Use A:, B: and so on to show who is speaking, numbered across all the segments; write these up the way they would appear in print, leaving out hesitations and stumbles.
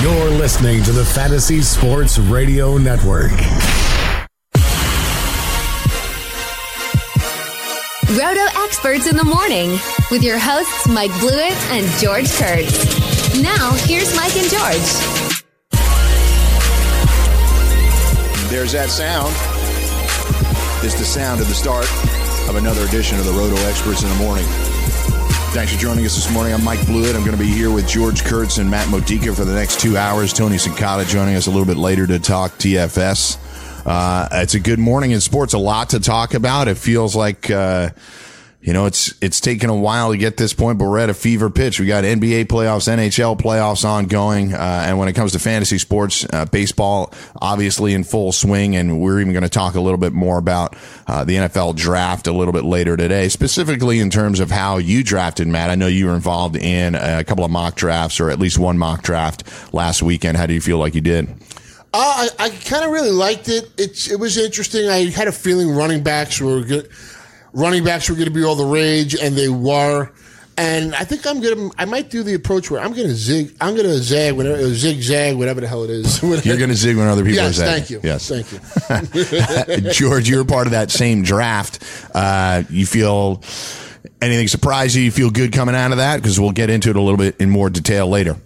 A: You're listening to the Fantasy Sports Radio Network.
B: Roto Experts in the Morning with your hosts Mike Blewett and George Kurtz. Now, here's Mike and George.
C: There's that sound. It's the sound of the start of another edition of the Roto Experts in the Morning. Thanks for joining us this morning. I'm Mike Blewett. I'm going to be here with George Kurtz and Matt Modica for the next 2 hours. Tony Cicada joining us a little bit later to talk TFS. It's a good morning in sports. A lot to talk about. It feels like, it's taken a while to get this point, but we're at a fever pitch. We got NBA playoffs, NHL playoffs ongoing. And when it comes to fantasy sports, baseball obviously in full swing. And we're even going to talk a little bit more about the NFL draft a little bit later today, specifically in terms of how you drafted, Matt. I know you were involved in a couple of mock drafts, or at least one mock draft last weekend. How do you feel like you did?
D: I kind of really liked it. It was interesting. I had a feeling running backs were good. Running backs were going to be all the rage, and they were. And I think I might do the approach where I'm going to zigzag, whatever the hell it is.
C: You're going to zig when other people are zagging.
D: Thank you.
C: Yes,
D: thank you.
C: George, you're part of that same draft. You feel anything surprise you? You feel good coming out of that? Because we'll get into it a little bit in more detail later.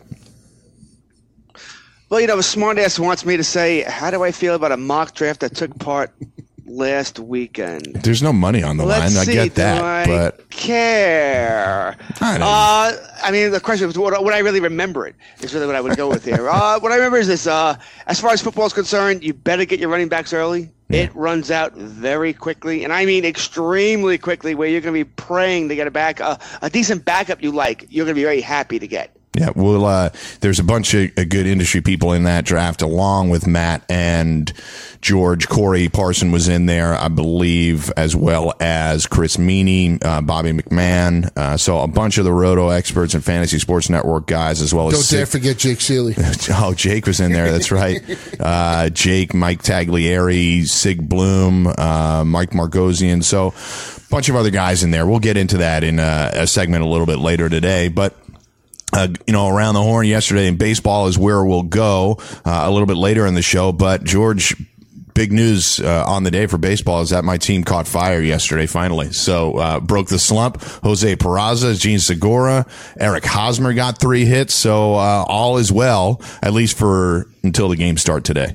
E: Well, a smartass wants me to say, how do I feel about a mock draft that took part last weekend?
C: There's no money on the line. I get that, but
E: care. I mean, the question is, would I really remember it? Is really what I would go with here. What I remember is this: as far as football is concerned, you better get your running backs early. Yeah. It runs out very quickly, and I mean extremely quickly. Where you're going to be praying to get a decent backup you like. You're going to be very happy to get.
C: Yeah, well, there's a bunch of good industry people in that draft, along with Matt and George. Corey Parson was in there, I believe, as well as Chris Meany, Bobby McMahon. So a bunch of the Roto Experts and Fantasy Sports Network guys, as well as...
D: Don't dare forget Jake Seeley.
C: Oh, Jake was in there. That's right. Jake, Mike Taglieri, Sig Bloom, Mike Margosian. So a bunch of other guys in there. We'll get into that in a segment a little bit later today, but... around the horn yesterday in baseball is where we'll go a little bit later in the show. But George, big news on the day for baseball is that my team caught fire yesterday finally. So broke the slump. Jose Peraza, Gene Segura, Eric Hosmer got 3 hits. So all is well, at least for until the games start today.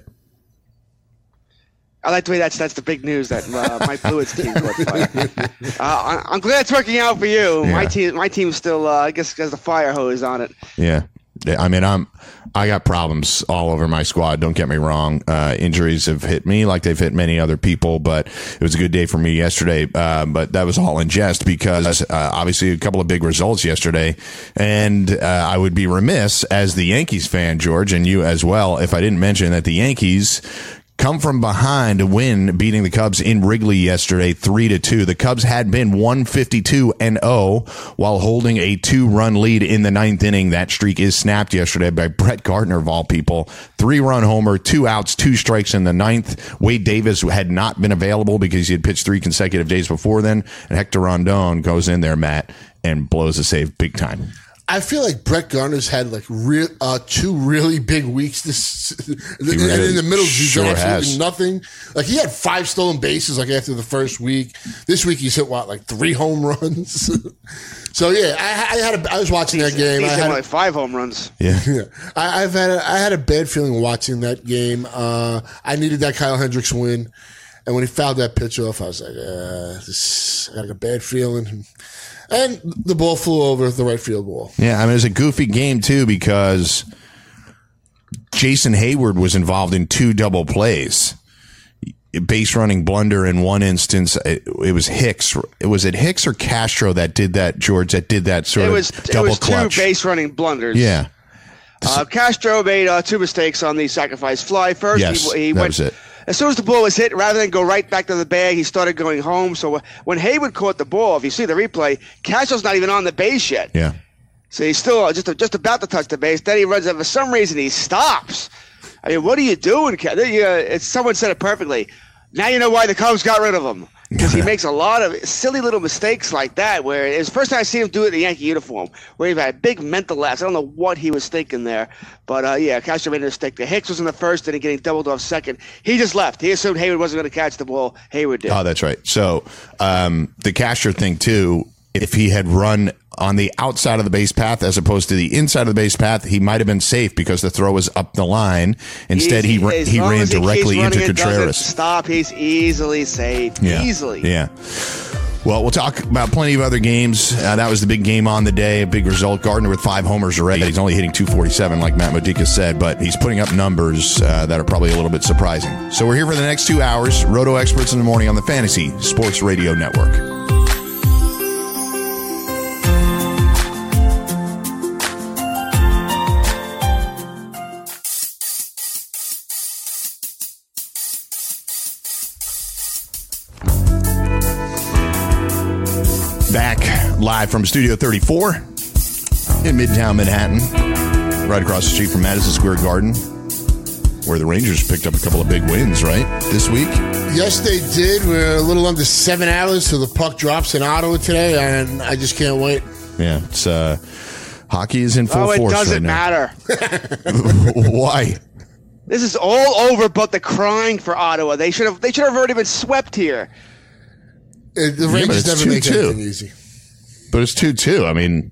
E: I like the way that's the big news that Mike Blewett's team caught fire. I'm glad it's working out for you. Yeah. My team's still, I guess, has the fire hose on it.
C: Yeah. I mean, I got problems all over my squad. Don't get me wrong. Injuries have hit me like they've hit many other people, but it was a good day for me yesterday. But that was all in jest because obviously a couple of big results yesterday. And I would be remiss as the Yankees fan, George, and you as well, if I didn't mention that the Yankees come from behind to win, beating the Cubs in Wrigley yesterday, 3-2. The Cubs had been 152-0 while holding a 2-run lead in the 9th inning. That streak is snapped yesterday by Brett Gardner, of all people. 3-run homer, 2 outs, 2 strikes in the 9th. Wade Davis had not been available because he had pitched 3 consecutive days before then. And Hector Rondon goes in there, Matt, and blows a save big time.
D: I feel like Brett Gardner's had like 2 really big weeks and in the middle he's done absolutely nothing. Like he had 5 stolen bases like after the first week. This week he's hit like 3 home runs. So yeah, I was watching that game.
E: He's hit like 5 home runs.
C: Yeah.
D: I had a bad feeling watching that game. I needed that Kyle Hendricks win, and when he fouled that pitch off, I was like, I got a bad feeling. And the ball flew over the right field wall.
C: Yeah, I mean, it was a goofy game, too, because Jason Hayward was involved in 2 double plays. Base running blunder in one instance. It was Hicks. Was it Hicks or Castro that did that, George, that did that sort of double clutch?
E: It was 2 base running blunders.
C: Yeah.
E: Castro made 2 mistakes on the sacrifice fly. First,
C: yes,
E: he went. Was it. As soon as the ball was hit, rather than go right back to the bag, he started going home. So when Hayward caught the ball, if you see the replay, Castro's not even on the base yet.
C: Yeah.
E: So he's still just about to touch the base. Then he runs, and for some reason, he stops. I mean, what are you doing? Someone said it perfectly. Now you know why the Cubs got rid of him. because he makes a lot of silly little mistakes like that. Where it was the first time I see him do it in the Yankee uniform, where he had a big mental lapse. I don't know what he was thinking there, but Castro made a mistake. The Hicks was in the first inning, getting doubled off second. He just left. He assumed Hayward wasn't going to catch the ball. Hayward did.
C: Oh, that's right. So the Castro thing too. If he had run on the outside of the base path as opposed to the inside of the base path, he might have been safe because the throw was up the line. Instead, he ran directly into Contreras.
E: Stop. He's easily safe.
C: Yeah.
E: Easily.
C: Yeah. Well, we'll talk about plenty of other games. That was the big game on the day, a big result. Gardner with 5 homers already. He's only hitting .247, like Matt Modica said, but he's putting up numbers that are probably a little bit surprising. So we're here for the next 2 hours. Roto Experts in the Morning on the Fantasy Sports Radio Network. Back live from Studio 34 in Midtown Manhattan, right across the street from Madison Square Garden, where the Rangers picked up a couple of big wins, right, this week?
D: Yes, they did. We're a little under 7 hours till the puck drops in Ottawa today, and I just can't wait.
C: Yeah, it's hockey is in full force right now.
E: It doesn't matter.
C: Why?
E: This is all over but the crying for Ottawa. They should have already been swept here.
D: The Rangers never make anything easy.
C: But it's 2-2. I mean,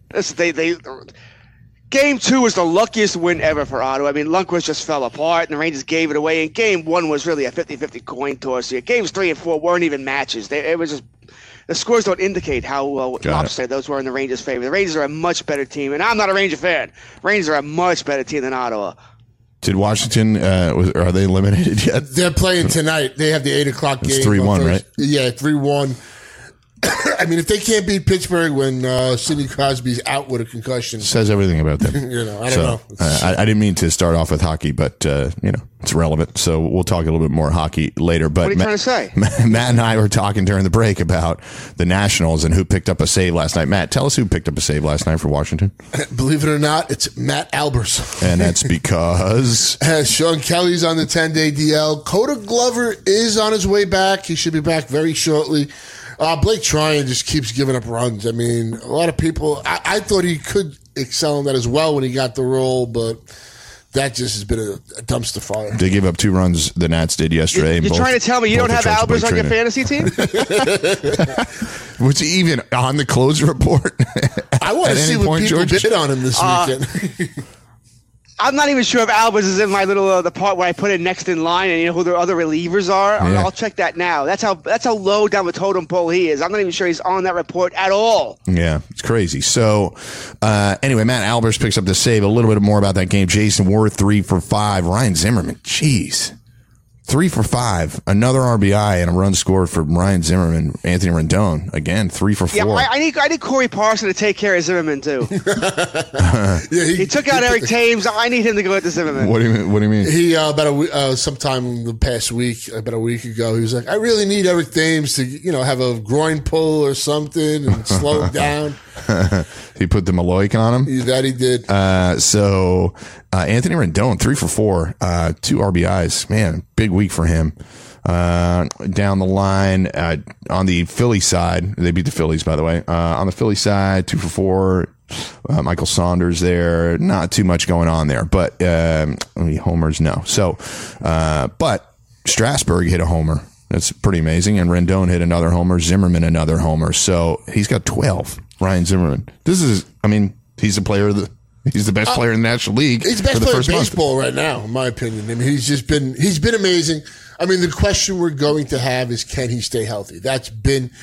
E: Game 2 was the luckiest win ever for Ottawa. I mean, Lundqvist just fell apart, and the Rangers gave it away. And Game 1 was really a 50-50 coin toss here. Games 3 and 4 weren't even matches. It was just the scores don't indicate how lopsided those were in the Rangers' favor. The Rangers are a much better team, and I'm not a Ranger fan. Rangers are a much better team than Ottawa.
C: Did Washington, are they eliminated yet?
D: They're playing tonight. They have the 8 o'clock game.
C: It's 3-1, right?
D: Yeah, 3-1. I mean, if they can't beat Pittsburgh when Sidney Crosby's out with a concussion,
C: says everything about them.
D: I don't know.
C: I didn't mean to start off with hockey, but it's relevant. So we'll talk a little bit more hockey later. But
E: what are you trying to say?
C: Matt and I were talking during the break about the Nationals and who picked up a save last night. Matt, tell us who picked up a save last night for Washington.
D: Believe it or not, it's Matt Albers,
C: and that's because
D: Sean Kelly's on the 10-day DL. Coda Glover is on his way back. He should be back very shortly. Blake Tryon just keeps giving up runs. I mean, a lot of people, I thought he could excel in that as well when he got the role, but that just has been a dumpster fire.
C: They gave up 2 runs, the Nats did yesterday.
E: You're trying to tell me you don't have Albers on your fantasy team?
C: Was he even on the close report?
D: I want to see what people did on him this weekend.
E: I'm not even sure if Albers is in my little the part where I put it next in line, and you know who the other relievers are. Yeah. I'll check that now. That's how low down the totem pole he is. I'm not even sure he's on that report at all.
C: Yeah, it's crazy. So anyway, Matt Albers picks up the save. A little bit more about that game. Jason Worth 3 for 5. Ryan Zimmerman, jeez. 3 for 5, another RBI and a run scored for Ryan Zimmerman. Anthony Rendon again 3 for 4.
E: Yeah, I need Corey Parson to take care of Zimmerman too. He took out Eric Thames. I need him to go at the Zimmerman.
C: What do you mean?
D: He sometime the past week, about a week ago, he was like, I really need Eric Thames to have a groin pull or something and slow him down.
C: He put the Maloik on him.
D: That he did.
C: So Anthony Rendon 3 for 4, 2 RBIs. Man, big week for him. Down the line on the Philly side, they beat the Phillies, by the way. On the Philly side, 2 for 4. Michael Saunders there. Not too much going on there, but homers, no. So, but Strasburg hit a homer. That's pretty amazing. And Rendon hit another homer. Zimmerman another homer. So he's got 12. Ryan Zimmerman. He's a player he's the best player in the National League.
D: He's the best player in baseball right now, in my opinion. I mean, he's been amazing. I mean, the question we're going to have is, can he stay healthy? He's been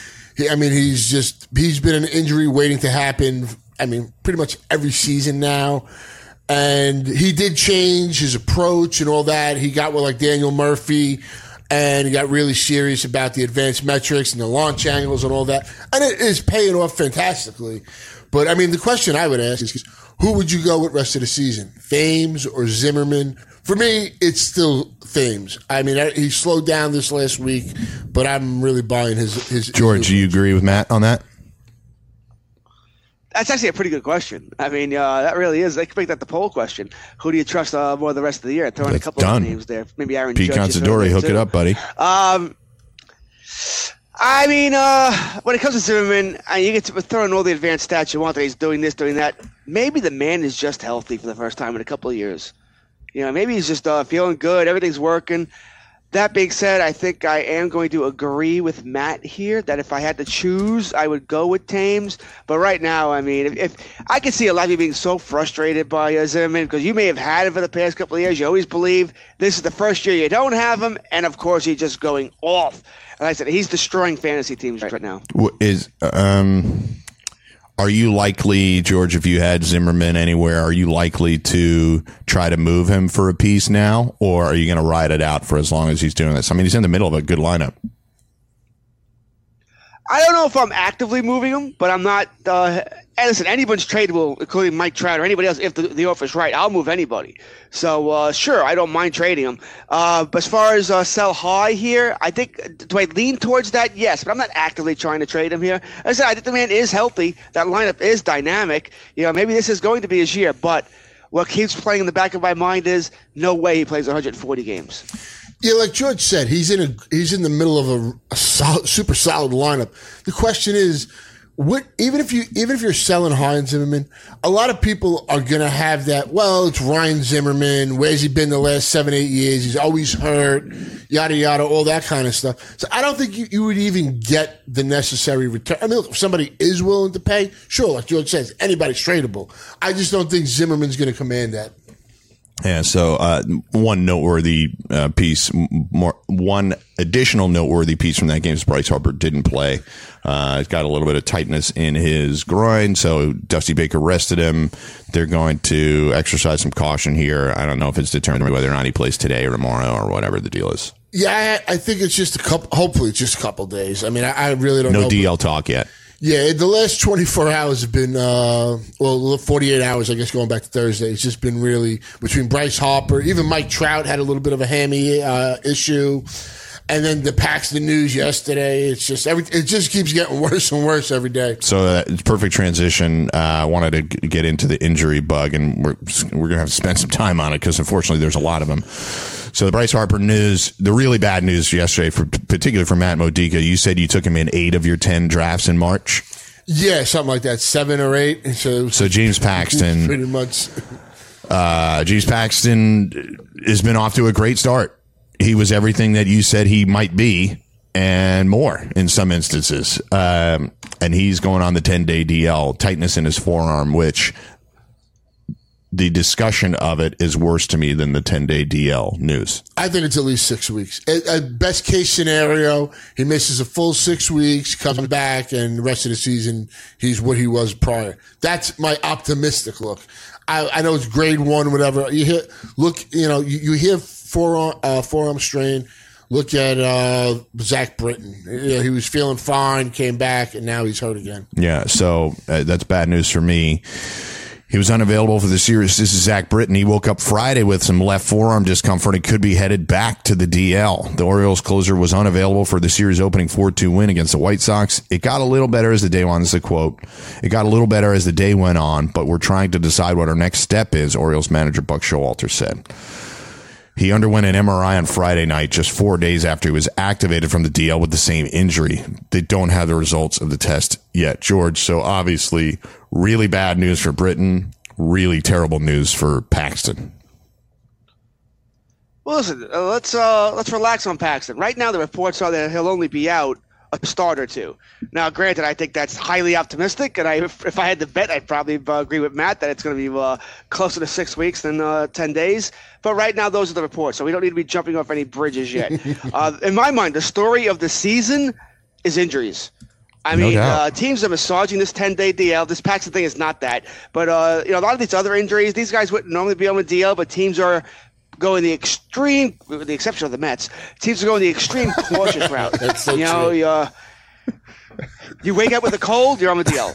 D: an injury waiting to happen. I mean, pretty much every season now. And he did change his approach and all that. He got with like Daniel Murphy, and he got really serious about the advanced metrics and the launch angles and all that. And it is paying off fantastically. But, I mean, the question I would ask is, who would you go with rest of the season? Thames or Zimmerman? For me, it's still Thames. I mean, he slowed down this last week, but I'm really buying his
C: George, do you agree with Matt on that?
E: That's actually a pretty good question. I mean, that really is. They could make that the poll question. Who do you trust more the rest of the year? Throw in a couple of names there. Maybe Aaron
C: Pete
E: Judge.
C: Considori, hook it up, buddy.
E: I mean, when it comes to Zimmerman, you get to throw in all the advanced stats you want that he's doing this, doing that. Maybe the man is just healthy for the first time in a couple of years. Maybe he's just feeling good. Everything's working. That being said, I think I am going to agree with Matt here that if I had to choose, I would go with Thames. But right now, I mean, if I can see a lot of you being so frustrated by Zimmerman because you may have had him for the past couple of years. You always believe this is the first year you don't have him, and of course he's just going off. Like I said, he's destroying fantasy teams right now.
F: Are you likely, George, if you had Zimmerman anywhere, are you likely to try to move him for a piece now, or are you going to ride it out for as long as he's doing this? I mean, he's in the middle of a good lineup.
E: I don't know if I'm actively moving him, but I'm not. Listen, anyone's tradable, including Mike Trout or anybody else. If the offer's right, I'll move anybody. So, sure, I don't mind trading him. But as far as sell high here, I think, do I lean towards that? Yes, but I'm not actively trying to trade him here. As I said, I think the man is healthy. That lineup is dynamic. Maybe this is going to be his year, but what keeps playing in the back of my mind is no way he plays 140 games.
D: Yeah, like George said, he's in the middle of a super solid lineup. The question is, even if you're selling high on Zimmerman, a lot of people are gonna have that. Well, it's Ryan Zimmerman. Where's he been the last 7-8 years? He's always hurt. Yada yada, all that kind of stuff. So I don't think you would even get the necessary return. I mean, look, if somebody is willing to pay, sure, like George says, anybody's tradable. I just don't think Zimmerman's gonna command that.
F: Yeah, so one noteworthy piece, one additional noteworthy piece from that game is Bryce Harper didn't play. He's got a little bit of tightness in his groin, so Dusty Baker rested him. They're going to exercise some caution here. I don't know if it's determined whether or not he plays today or tomorrow or whatever the deal is.
D: Yeah, I think it's just hopefully it's just a couple days. I mean, I really don't know.
F: No DL talk yet.
D: Yeah, the last 24 hours have been, 48 hours, I guess, going back to Thursday. It's just been really between Bryce Harper, even Mike Trout had a little bit of a hammy issue, and then the Paxton news yesterday. It's just it just keeps getting worse and worse every day.
F: So it's perfect transition. I wanted to get into the injury bug, and we're going to have to spend some time on it because unfortunately there's a lot of them. So the Bryce Harper news, the really bad news yesterday, particularly for Matt Modica, you said you took him in 8 of your 10 drafts in March?
D: Yeah, something like that, 7 or 8.
F: So James Paxton.
D: Pretty much.
F: James Paxton has been off to a great start. He was everything that you said he might be and more in some instances. And he's going on the 10-day DL, tightness in his forearm, which the discussion of it is worse to me than the 10-day DL news.
D: I think it's at least 6 weeks. At best case scenario, he misses a full 6 weeks, comes back, and the rest of the season, he's what he was prior. That's my optimistic look. I know it's grade 1, whatever. You hear forearm strain. Look at Zach Britton. He was feeling fine, came back, and now he's hurt again.
F: Yeah, so that's bad news for me. He was unavailable for the series. This is Zach Britton. He woke up Friday with some left forearm discomfort and could be headed back to the DL. The Orioles closer was unavailable for the series opening 4-2 win against the White Sox. It got a little better as the day went on. This is a quote. It got a little better as the day went on, but we're trying to decide what our next step is, Orioles manager Buck Showalter said. He underwent an MRI on Friday night, just 4 days after he was activated from the DL with the same injury. They don't have the results of the test yet, George. So obviously, really bad news for Britton, really terrible news for Paxton.
E: Well, listen, let's relax on Paxton. Right now, the reports are that he'll only be out a start or two. Now, granted, I think that's highly optimistic, and if I had to bet, I'd probably agree with Matt that it's going to be closer to 6 weeks than 10 days. But right now, those are the reports, so we don't need to be jumping off any bridges yet. In my mind, the story of the season is injuries. I mean, teams are massaging this 10-day DL. This Paxton thing is not that. But, a lot of these other injuries, these guys wouldn't normally be on the DL, but teams are going the extreme, with the exception of the Mets, teams are going the extreme cautious route.
D: That's so true.
E: You wake up with a cold, you're on the DL.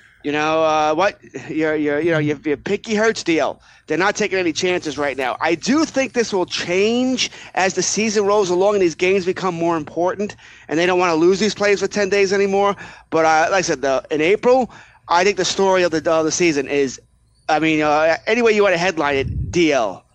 E: Your pinky hurts DL. They're not taking any chances right now. I do think this will change as the season rolls along and these games become more important, and they don't want to lose these players for 10 days anymore. But like I said, in April, I think the story of the season is, any way you want to headline it, DL.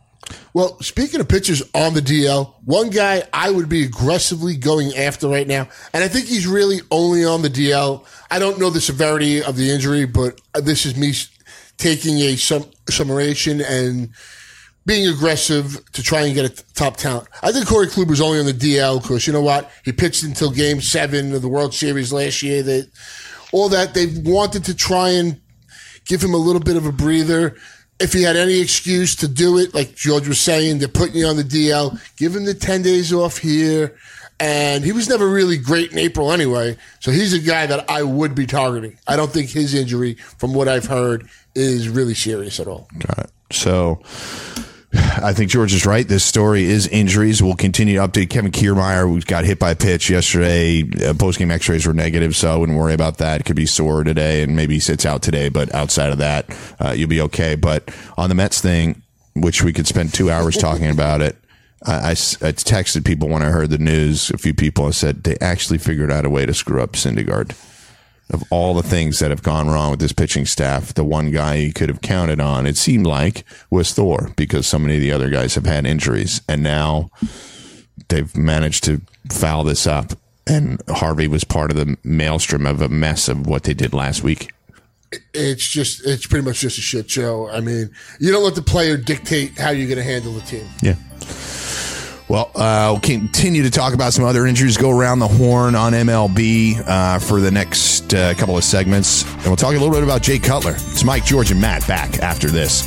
D: Well, speaking of pitchers on the DL, one guy I would be aggressively going after right now, and I think he's really only on the DL. I don't know the severity of the injury, but this is me taking a summation and being aggressive to try and get a top talent. I think Corey Kluber's only on the DL because, you know what? He pitched until Game 7 of the World Series last year. They wanted to try and give him a little bit of a breather. If he had any excuse to do it, like George was saying, they're putting you on the DL, give him the 10 days off here. And he was never really great in April anyway. So he's a guy that I would be targeting. I don't think his injury, from what I've heard, is really serious at all.
F: Got it. So I think George is right. This story is injuries. We'll continue to update Kevin Kiermaier, who got hit by a pitch yesterday. Post-game x-rays were negative, so I wouldn't worry about that. It could be sore today, and maybe he sits out today. But outside of that, you'll be okay. But on the Mets thing, which we could spend 2 hours talking about it, I texted people when I heard the news, a few people, and said they actually figured out a way to screw up Syndergaard. Of all the things that have gone wrong with this pitching staff, the one guy you could have counted on, it seemed like, was Thor, because so many of the other guys have had injuries. And now they've managed to foul this up. And Harvey was part of the maelstrom of a mess of what they did last week.
D: It's pretty much just a shit show. I mean, you don't let the player dictate how you're going to handle the team.
F: Yeah. Well, we'll continue to talk about some other injuries, go around the horn on MLB for the next couple of segments. And we'll talk a little bit about Jay Cutler. It's Mike, George, and Matt back after this.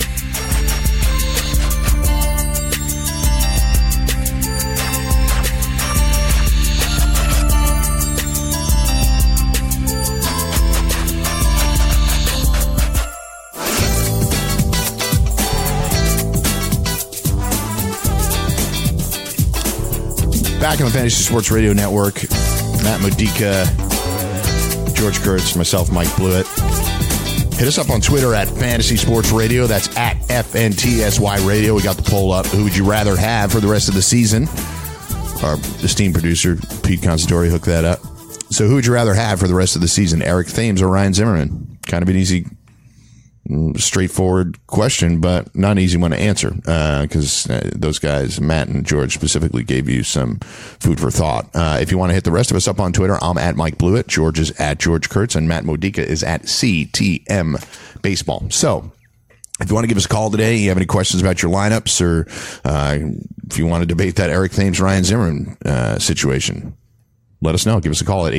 F: Back on the Fantasy Sports Radio Network, Matt Modica, George Kurtz, myself, Mike Blewett. Hit us up on Twitter at Fantasy Sports Radio. That's at FNTSY Radio. We got the poll up. Who would you rather have for the rest of the season? Our esteemed producer, Pete Considori, hooked that up. So who would you rather have for the rest of the season? Eric Thames or Ryan Zimmerman? Kind of an easy, straightforward question, but not an easy one to answer because those guys, Matt and George specifically, gave you some food for thought. If you want to hit the rest of us up on Twitter, I'm at Mike Blewett, George is at George Kurtz, and Matt Modica is at CTM Baseball. So if you want to give us a call today, you have any questions about your lineups, or if you want to debate that Eric Thames, Ryan Zimmerman situation, let us know. Give us a call at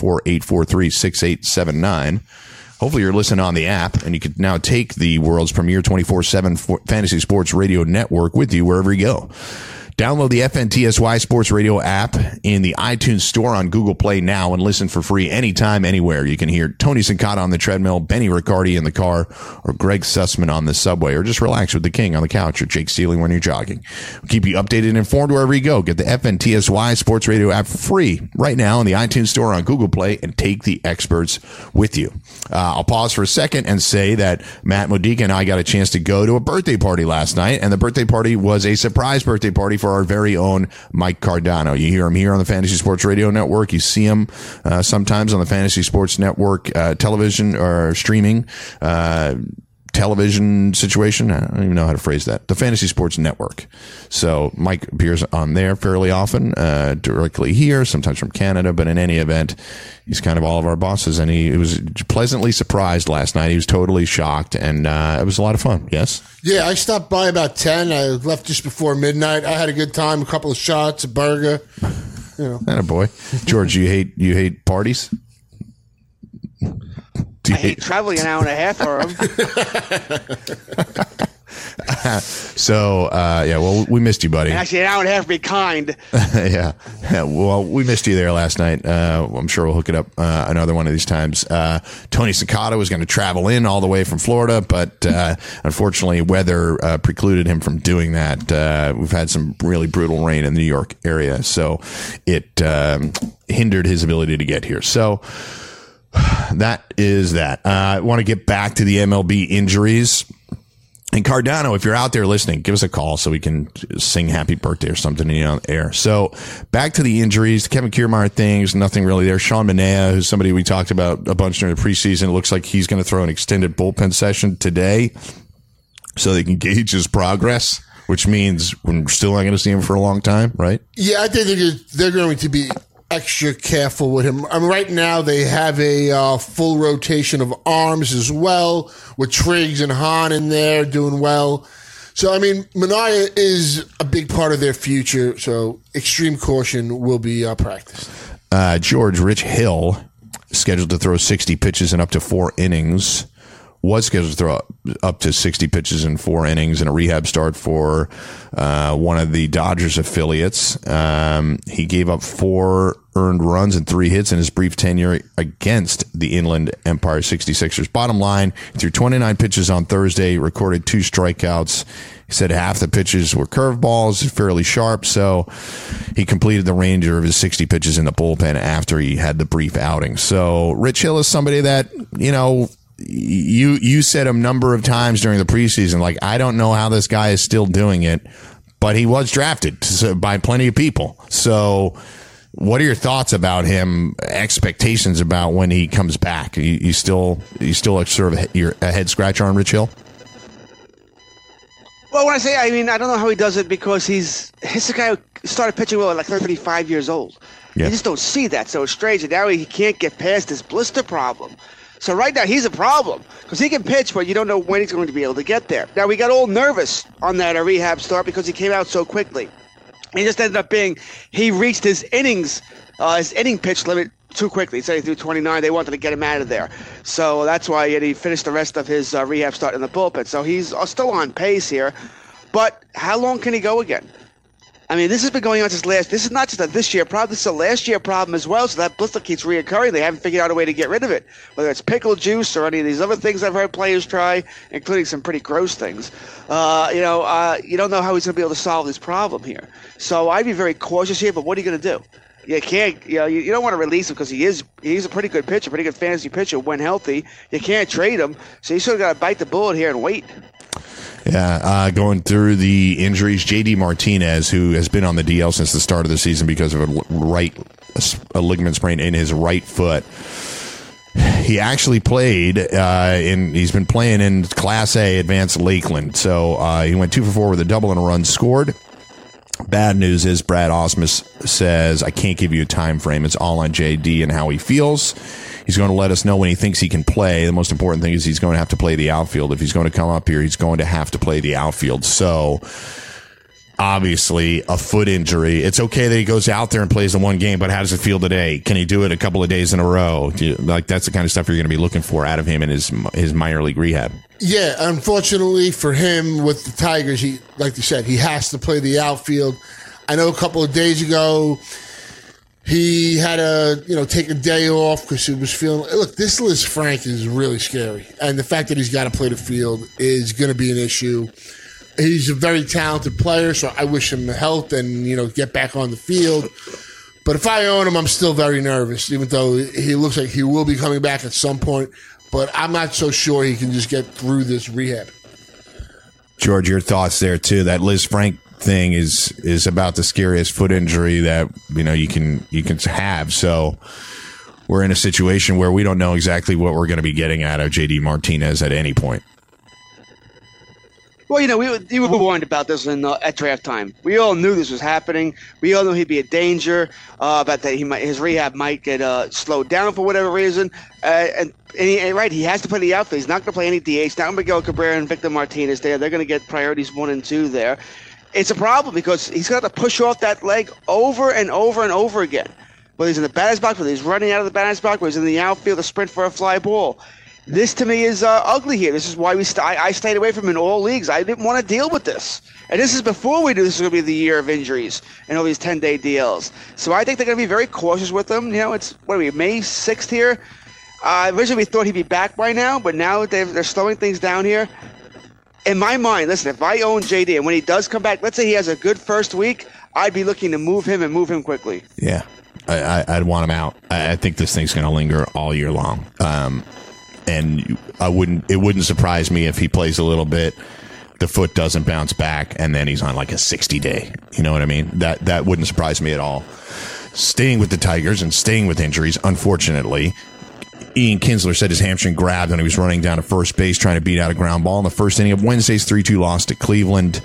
F: 844-843-6879. Hopefully you're listening on the app, and you can now take the world's premier 24/7 Fantasy Sports Radio Network with you wherever you go. Download the FNTSY Sports Radio app in the iTunes Store on Google Play now and listen for free anytime, anywhere. You can hear Tony Sincata on the treadmill, Benny Riccardi in the car, or Greg Sussman on the subway, or just relax with the king on the couch, or Jake Stealing when you're jogging. We'll keep you updated and informed wherever you go. Get the FNTSY Sports Radio app for free right now in the iTunes Store on Google Play, and take the experts with you. I'll pause for a second and say that Matt Modica and I got a chance to go to a birthday party last night, and the birthday party was a surprise birthday party for our very own Mike Cardano. You hear him here on the Fantasy Sports Radio Network. You see him sometimes on the Fantasy Sports Network television or streaming television situation. I don't even know how to phrase that. The Fantasy Sports Network. So Mike appears on there fairly often, directly here, sometimes from Canada, but in any event, he's kind of all of our bosses, and he was pleasantly surprised last night. He was totally shocked, and it was a lot of fun. Yes?
D: Yeah, I stopped by about 10. I left just before midnight. I had a good time, a couple of shots, a burger. You know.
F: Attaboy. George, you hate parties?
E: I hate traveling an hour and a half for them.
F: Well, we missed you, buddy.
E: Actually, an hour and a half, be kind.
F: Yeah. Well, we missed you there last night. I'm sure we'll hook it up another one of these times. Tony Sincata was going to travel in all the way from Florida, but unfortunately, weather precluded him from doing that. We've had some really brutal rain in the New York area, so it hindered his ability to get here. So that is that. I want to get back to the MLB injuries. And Cardano, if you're out there listening, give us a call so we can sing happy birthday or something on the air. So back to the injuries, Kevin Kiermaier things, nothing really there. Sean Manaea, who's somebody we talked about a bunch during the preseason, it looks like he's going to throw an extended bullpen session today so they can gauge his progress. which means we're still not going to see him for a long time, right?
D: Yeah, I think they're going to be extra careful with him. I mean, right now they have a full rotation of arms as well, with Triggs and Hahn in there doing well. So, I mean, Manaea is a big part of their future, so extreme caution will be practiced.
F: George, Rich Hill, scheduled to throw 60 pitches in up to 4 innings, was scheduled to throw up to 60 pitches in 4 innings in a rehab start for one of the Dodgers affiliates. He gave up 4 earned runs and 3 hits in his brief tenure against the Inland Empire 66ers. Bottom line, he threw 29 pitches on Thursday, recorded 2 strikeouts. He said half the pitches were curveballs, fairly sharp, so he completed the remainder of his 60 pitches in the bullpen after he had the brief outing. So Rich Hill is somebody that, you know, you said a number of times during the preseason, like, I don't know how this guy is still doing it, but he was drafted by plenty of people. So what are your thoughts about him, expectations about when he comes back? You still like sort of a head scratcher on Rich Hill?
E: Well, when I say, I mean, I don't know how he does it, because he's a guy who started pitching well at like 35 years old. Yeah. You just don't see that, so it's strange. And now he can't get past his blister problem. So right now he's a problem, because he can pitch, but you don't know when he's going to be able to get there. Now, we got all nervous on that rehab start because he came out so quickly. He just ended up he reached his inning pitch limit too quickly. He said he threw 29. They wanted to get him out of there. So that's why he finished the rest of his rehab start in the bullpen. So he's still on pace here. But how long can he go again? I mean, this has been going on since this is not just a this year problem, this is a last year problem as well, so that blister keeps reoccurring. They haven't figured out a way to get rid of it, whether it's pickle juice or any of these other things I've heard players try, including some pretty gross things. You don't know how he's going to be able to solve this problem here. So I'd be very cautious here, but what are you going to do? You can't, you don't want to release him, because he's a pretty good pitcher, pretty good fantasy pitcher when healthy. You can't trade him, so you sort of got to bite the bullet here and wait.
F: Yeah, going through the injuries, J.D. Martinez, who has been on the DL since the start of the season because of a ligament sprain in his right foot. He actually played he's been playing in Class A Advanced Lakeland. So he went 2 for 4 with a double and a run scored. Bad news is Brad Ausmus says, I can't give you a time frame. It's all on JD and how he feels. He's going to let us know when he thinks he can play. The most important thing is he's going to have to play the outfield. If he's going to come up here, he's going to have to play the outfield. So obviously a foot injury. It's okay that he goes out there and plays the one game, but how does it feel today? Can he do it a couple of days in a row? That's the kind of stuff you're going to be looking for out of him in his minor league rehab.
D: Yeah, unfortunately for him with the Tigers, he, like you said, he has to play the outfield. I know a couple of days ago he had to, take a day off because he was feeling. Look, this Liz Frank is really scary, and the fact that he's got to play the field is going to be an issue. He's a very talented player, so I wish him health and get back on the field. But if I own him, I'm still very nervous, even though he looks like he will be coming back at some point. But I'm not so sure he can just get through this rehab.
F: George, your thoughts there too? That Liz Frank thing is about the scariest foot injury that you can have. So we're in a situation where we don't know exactly what we're going to be getting out of JD Martinez at any point.
E: Well, we were warned about this at draft time. We all knew this was happening. We all knew he'd be a danger. About that, his rehab might get slowed down for whatever reason. And he has to play the outfield. He's not going to play any DH. Not Miguel Cabrera and Victor Martinez there. They're going to get priorities 1 and 2 there. It's a problem because he's got to push off that leg over and over and over again. Whether he's in the batter's box, whether he's running out of the batter's box, whether he's in the outfield to sprint for a fly ball. This, to me, is ugly here. This is why I stayed away from him in all leagues. I didn't want to deal with this. And this is before we knew this was going to be the year of injuries and all these 10-day DLs. So I think they're going to be very cautious with him. It's, May 6th here? Originally, we thought he'd be back by now, but now they're slowing things down here. In my mind, listen, if I own JD and when he does come back, let's say he has a good first week, I'd be looking to move him quickly.
F: Yeah, I'd want him out. I think this thing's going to linger all year long. And it wouldn't surprise me if he plays a little bit, the foot doesn't bounce back, and then he's on like a 60-day. You know what I mean? That wouldn't surprise me at all. Staying with the Tigers and staying with injuries, unfortunately, Ian Kinsler said his hamstring grabbed when he was running down to first base trying to beat out a ground ball in the first inning of Wednesday's 3-2 loss to Cleveland.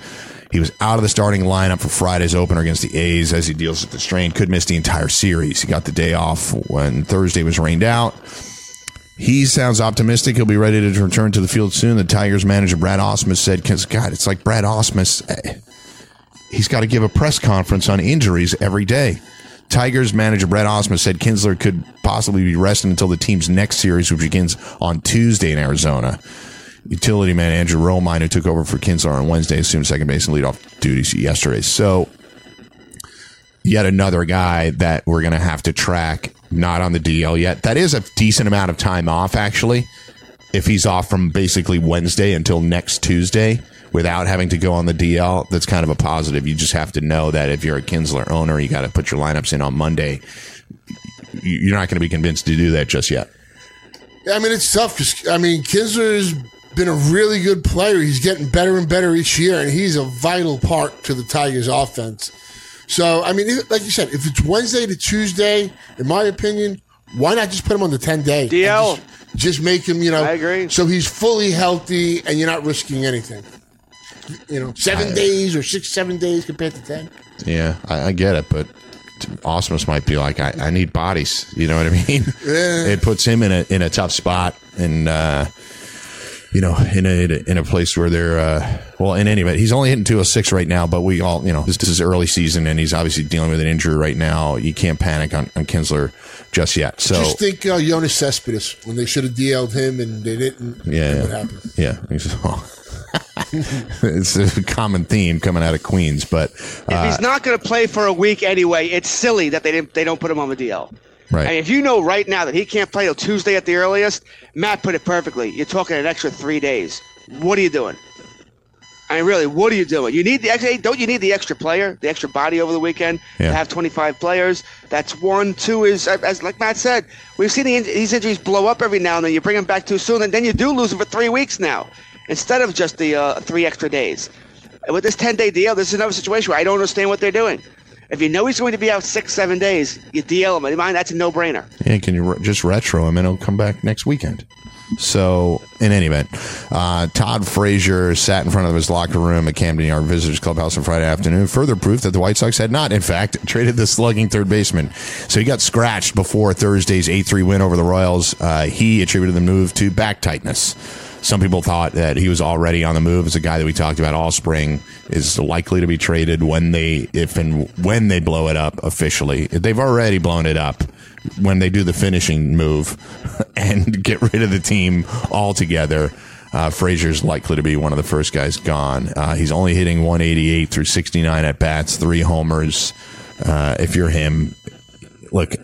F: He was out of the starting lineup for Friday's opener against the A's as he deals with the strain. Could miss the entire series. He got the day off when Thursday was rained out. He sounds optimistic. He'll be ready to return to the field soon. The Tigers manager, Brad Ausmus, said, God, it's like Brad Ausmus. He's got to give a press conference on injuries every day. Tigers manager Brad Ausmus said Kinsler could possibly be resting until the team's next series, which begins on Tuesday in Arizona. Utility man Andrew Romine, who took over for Kinsler on Wednesday, assumed second base and leadoff duties yesterday. So, yet another guy that we're going to have to track, not on the DL yet. That is a decent amount of time off, actually, if he's off from basically Wednesday until next Tuesday without having to go on the DL. That's kind of a positive. You just have to know that if you're a Kinsler owner, you got to put your lineups in on Monday. You're not going to be convinced to do that just yet.
D: Yeah, I mean, it's tough because, Kinsler's been a really good player. He's getting better and better each year, and he's a vital part to the Tigers' offense. So, like you said, if it's Wednesday to Tuesday, in my opinion, why not just put him on the 10-day?
E: DL.
D: Just make him,
E: I agree.
D: So he's fully healthy, and you're not risking anything. 7 days or 7 days compared to 10.
F: Yeah, I get it, but Ausmus might be like, I need bodies. You know what I mean?
D: Yeah.
F: It puts him in a tough spot, and in a place where they're in any event, he's only hitting 206 right now, but we all, this is early season, and he's obviously dealing with an injury right now. You can't panic on Kinsler just yet. So
D: just think Yoenis Cespedes when they should have DL'd him and they didn't.
F: Yeah,
D: what happened?
F: Yeah. It's a common theme coming out of Queens, but
E: if he's not going to play for a week anyway, it's silly that they don't put him on the DL.
F: Right.
E: If you know right now that he can't play till Tuesday at the earliest, Matt put it perfectly. You're talking an extra 3 days. What are you doing? Really, what are you doing? You need the extra. Don't you need the extra player, the extra body over the weekend to have 25 players? That's one. Two is, as like Matt said, we've seen these injuries blow up every now and then. You bring them back too soon, and then you do lose them for 3 weeks now instead of just the 3 extra days. And with this 10-day deal, this is another situation where I don't understand what they're doing. If you know he's going to be out 6-7 days, you DL him. In mind, that's a no-brainer.
F: Yeah, can you just retro him and he'll come back next weekend? So, in any event, Todd Frazier sat in front of his locker room at Camden Yard Visitors Clubhouse on Friday afternoon. Further proof that the White Sox had not, in fact, traded the slugging third baseman. So he got scratched before Thursday's 8-3 win over the Royals. He attributed the move to back tightness. Some people thought that he was already on the move. It's a guy that we talked about all spring, is likely to be traded when they blow it up officially. They've already blown it up when they do the finishing move and get rid of the team altogether. Frazier's likely to be one of the first guys gone. He's only hitting 188 through 69 at bats, 3 homers. If you're him, look,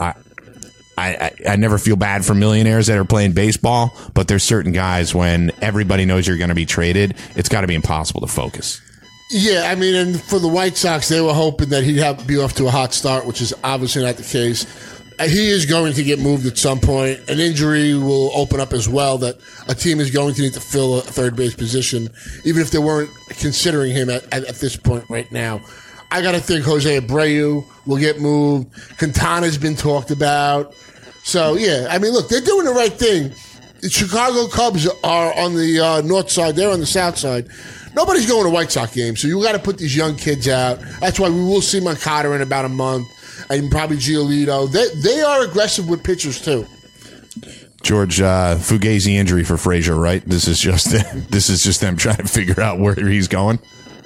F: I never feel bad for millionaires that are playing baseball, but there's certain guys when everybody knows you're going to be traded, it's got to be impossible to focus.
D: Yeah, and for the White Sox, they were hoping that he'd be off to a hot start, which is obviously not the case. He is going to get moved at some point. An injury will open up as well that a team is going to need to fill a third base position, even if they weren't considering him at this point right now. I got to think Jose Abreu will get moved. Quintana's been talked about. So, yeah, look, they're doing the right thing. The Chicago Cubs are on the north side. They're on the south side. Nobody's going to White Sox games, so you got to put these young kids out. That's why we will see Moncada in about a month, and probably Giolito. They are aggressive with pitchers, too.
F: George, Fugazi injury for Frazier, right? This is just them trying to figure out where he's going.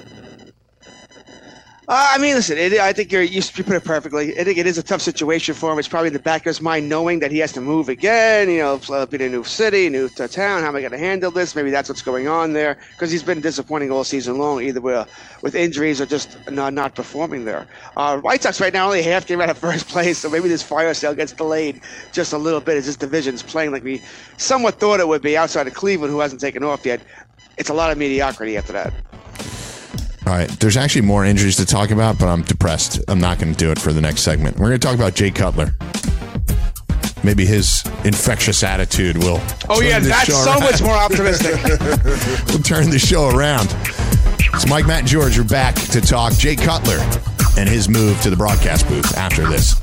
E: Listen, I think you put it perfectly. I think it is a tough situation for him. It's probably in the back of his mind knowing that he has to move again, be in a new city, new town. How am I going to handle this? Maybe that's what's going on there because he's been disappointing all season long, either with injuries or just not performing there. White Sox right now only half game out of first place, so maybe this fire sale gets delayed just a little bit as this division's playing like we somewhat thought it would be outside of Cleveland, who hasn't taken off yet. It's a lot of mediocrity after that.
F: All right, there's actually more injuries to talk about, but I'm depressed. I'm not going to do it for the next segment. We're going to talk about Jay Cutler. Maybe his infectious attitude will.
E: Oh, yeah, that's so much more optimistic.
F: We'll turn the show around. It's Mike, Matt, and George. We're back to talk Jay Cutler and his move to the broadcast booth after this.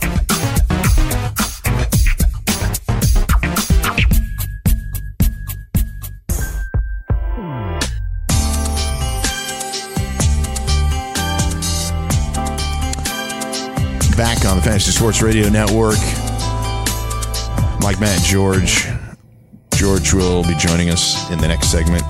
F: back on the Fantasy Sports Radio Network. Mike, Matt, George. George will be joining us in the next segment.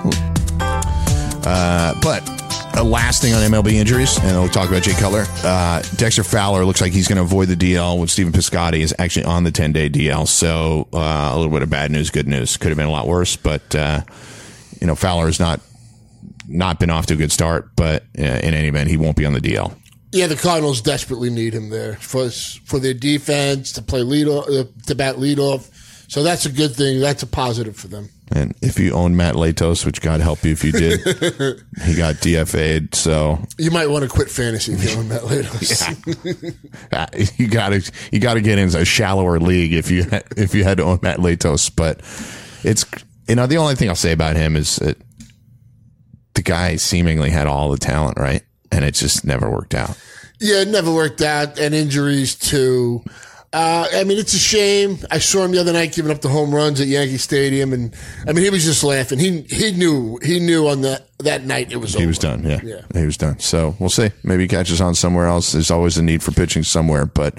F: But last thing on MLB injuries, and we'll talk about Jay Cutler. Dexter Fowler looks like he's going to avoid the DL when Stephen Piscotty is actually on the 10-day DL. So a little bit of bad news, good news. Could have been a lot worse, but Fowler has not been off to a good start. But in any event, he won't be on the DL.
D: Yeah, the Cardinals desperately need him there for their defense to play to bat leadoff. So that's a good thing. That's a positive for them.
F: And if you own Matt Latos, which God help you if you did, he got DFA'd. So
D: you might want to quit fantasy if you own Matt Latos.
F: Yeah. you gotta get in a shallower league if you had to own Matt Latos. But it's the only thing I'll say about him is that the guy seemingly had all the talent, right? And it just never worked out.
D: Yeah, it never worked out, and injuries too. It's a shame. I saw him the other night giving up the home runs at Yankee Stadium, and he was just laughing. He knew on that night it was over.
F: He was done. Yeah, he was done. So we'll see. Maybe he catches on somewhere else. There's always a need for pitching somewhere, but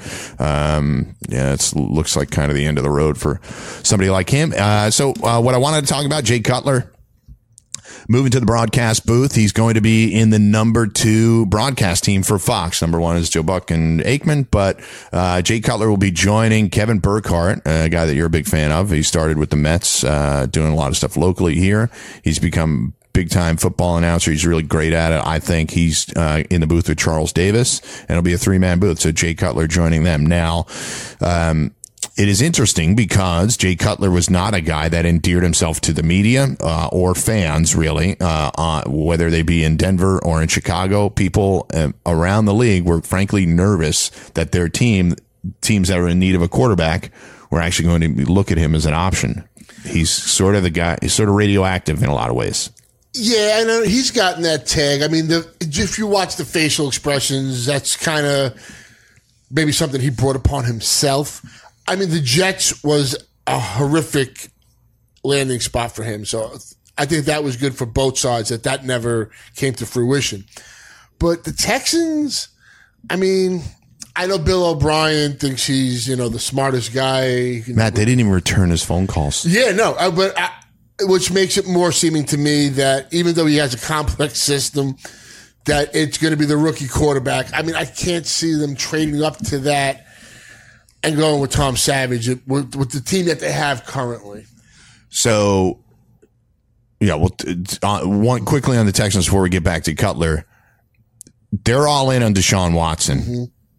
F: it looks like kind of the end of the road for somebody like him. So what I wanted to talk about, Jay Cutler. Moving to the broadcast booth, he's going to be in the number 2 broadcast team for Fox. Number 1 is Joe Buck and Aikman, but Jay Cutler will be joining Kevin Burkhardt, a guy that you're a big fan of. He started with the Mets, doing a lot of stuff locally here. He's become big-time football announcer. He's really great at it. I think he's in the booth with Charles Davis, and it'll be a 3-man booth, so Jay Cutler joining them. Now, it is interesting because Jay Cutler was not a guy that endeared himself to the media or fans, really, whether they be in Denver or in Chicago. People around the league were frankly nervous that their teams that are in need of a quarterback were actually going to look at him as an option. He's sort of the guy. He's sort of radioactive in a lot of ways.
D: Yeah, and he's gotten that tag. I mean, if you watch the facial expressions, that's kind of maybe something he brought upon himself. I mean, the Jets was a horrific landing spot for him. So I think that was good for both sides that never came to fruition. But the Texans, I mean, I know Bill O'Brien thinks he's, the smartest guy.
F: Matt, they didn't even return his phone calls.
D: Yeah, no, which makes it more seeming to me that even though he has a complex system, that it's going to be the rookie quarterback. I mean, I can't see them trading up to that and going with Tom Savage with the team that they have currently.
F: So, yeah, one quickly on the Texans before we get back to Cutler. They're all in on Deshaun Watson. Mm-hmm.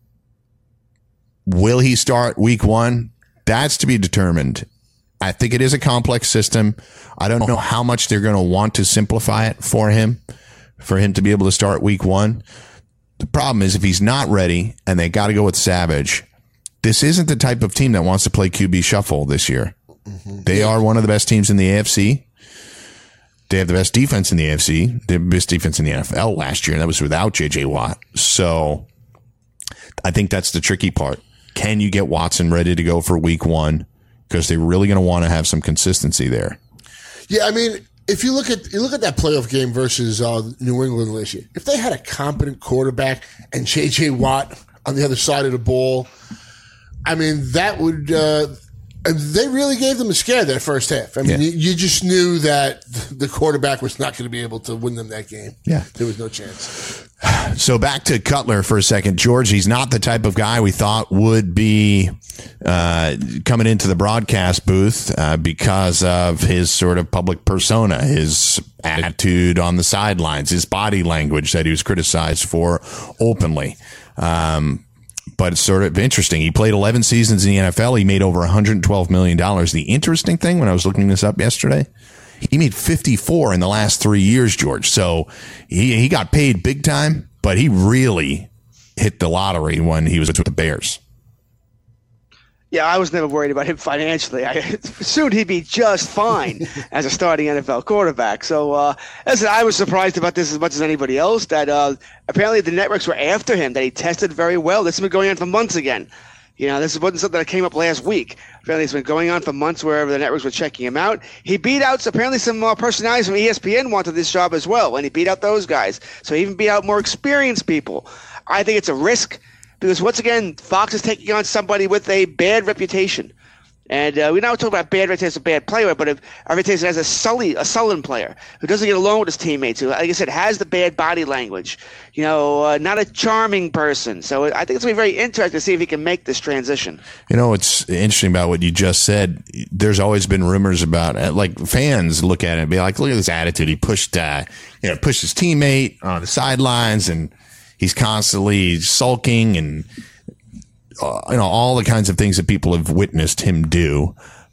F: Will he start week 1? That's to be determined. I think it is a complex system. I don't know how much they're going to want to simplify it for him to be able to start week 1. The problem is if he's not ready and they got to go with Savage, this isn't the type of team that wants to play QB shuffle this year. Mm-hmm. They are one of the best teams in the AFC. They have the best defense in the AFC. They have the best defense in the NFL last year, and that was without J.J. Watt. So I think that's the tricky part. Can you get Watson ready to go for week 1? Because they're really going to want to have some consistency there.
D: Yeah, I mean, if you look at that playoff game versus New England last year, if they had a competent quarterback and J.J. Watt on the other side of the ball, I mean, that would they really gave them a scare that first half. I mean, you just knew that the quarterback was not going to be able to win them that game.
F: Yeah.
D: There was no chance.
F: So back to Cutler for a second. George, he's not the type of guy we thought would be coming into the broadcast booth because of his sort of public persona, his attitude on the sidelines, his body language that he was criticized for openly. But it's sort of interesting. He played 11 seasons in the NFL. He made over $112 million. The interesting thing, when I was looking this up yesterday, he made 54 in the last 3 years, George. So he got paid big time, but he really hit the lottery when he was with the Bears.
E: Yeah, I was never worried about him financially. I assumed he'd be just fine as a starting NFL quarterback. So, listen, I was surprised about this as much as anybody else, that apparently the networks were after him, that he tested very well. This has been going on for months again. This wasn't something that came up last week. Apparently it's been going on for months wherever the networks were checking him out. He beat out, apparently some personalities from ESPN wanted this job as well, and he beat out those guys. So he even beat out more experienced people. I think it's a risk. because once again, Fox is taking on somebody with a bad reputation. And we now talk about bad reputation as a bad player, but if a reputation as a sullen player who doesn't get along with his teammates, who, like I said, has the bad body language, not a charming person. So I think it's going to be very interesting to see if he can make this transition.
F: It's interesting about what you just said. There's always been rumors about, like, fans look at it and be like, look at this attitude. He pushed his teammate on the sidelines, and he's constantly sulking and all the kinds of things that people have witnessed him do.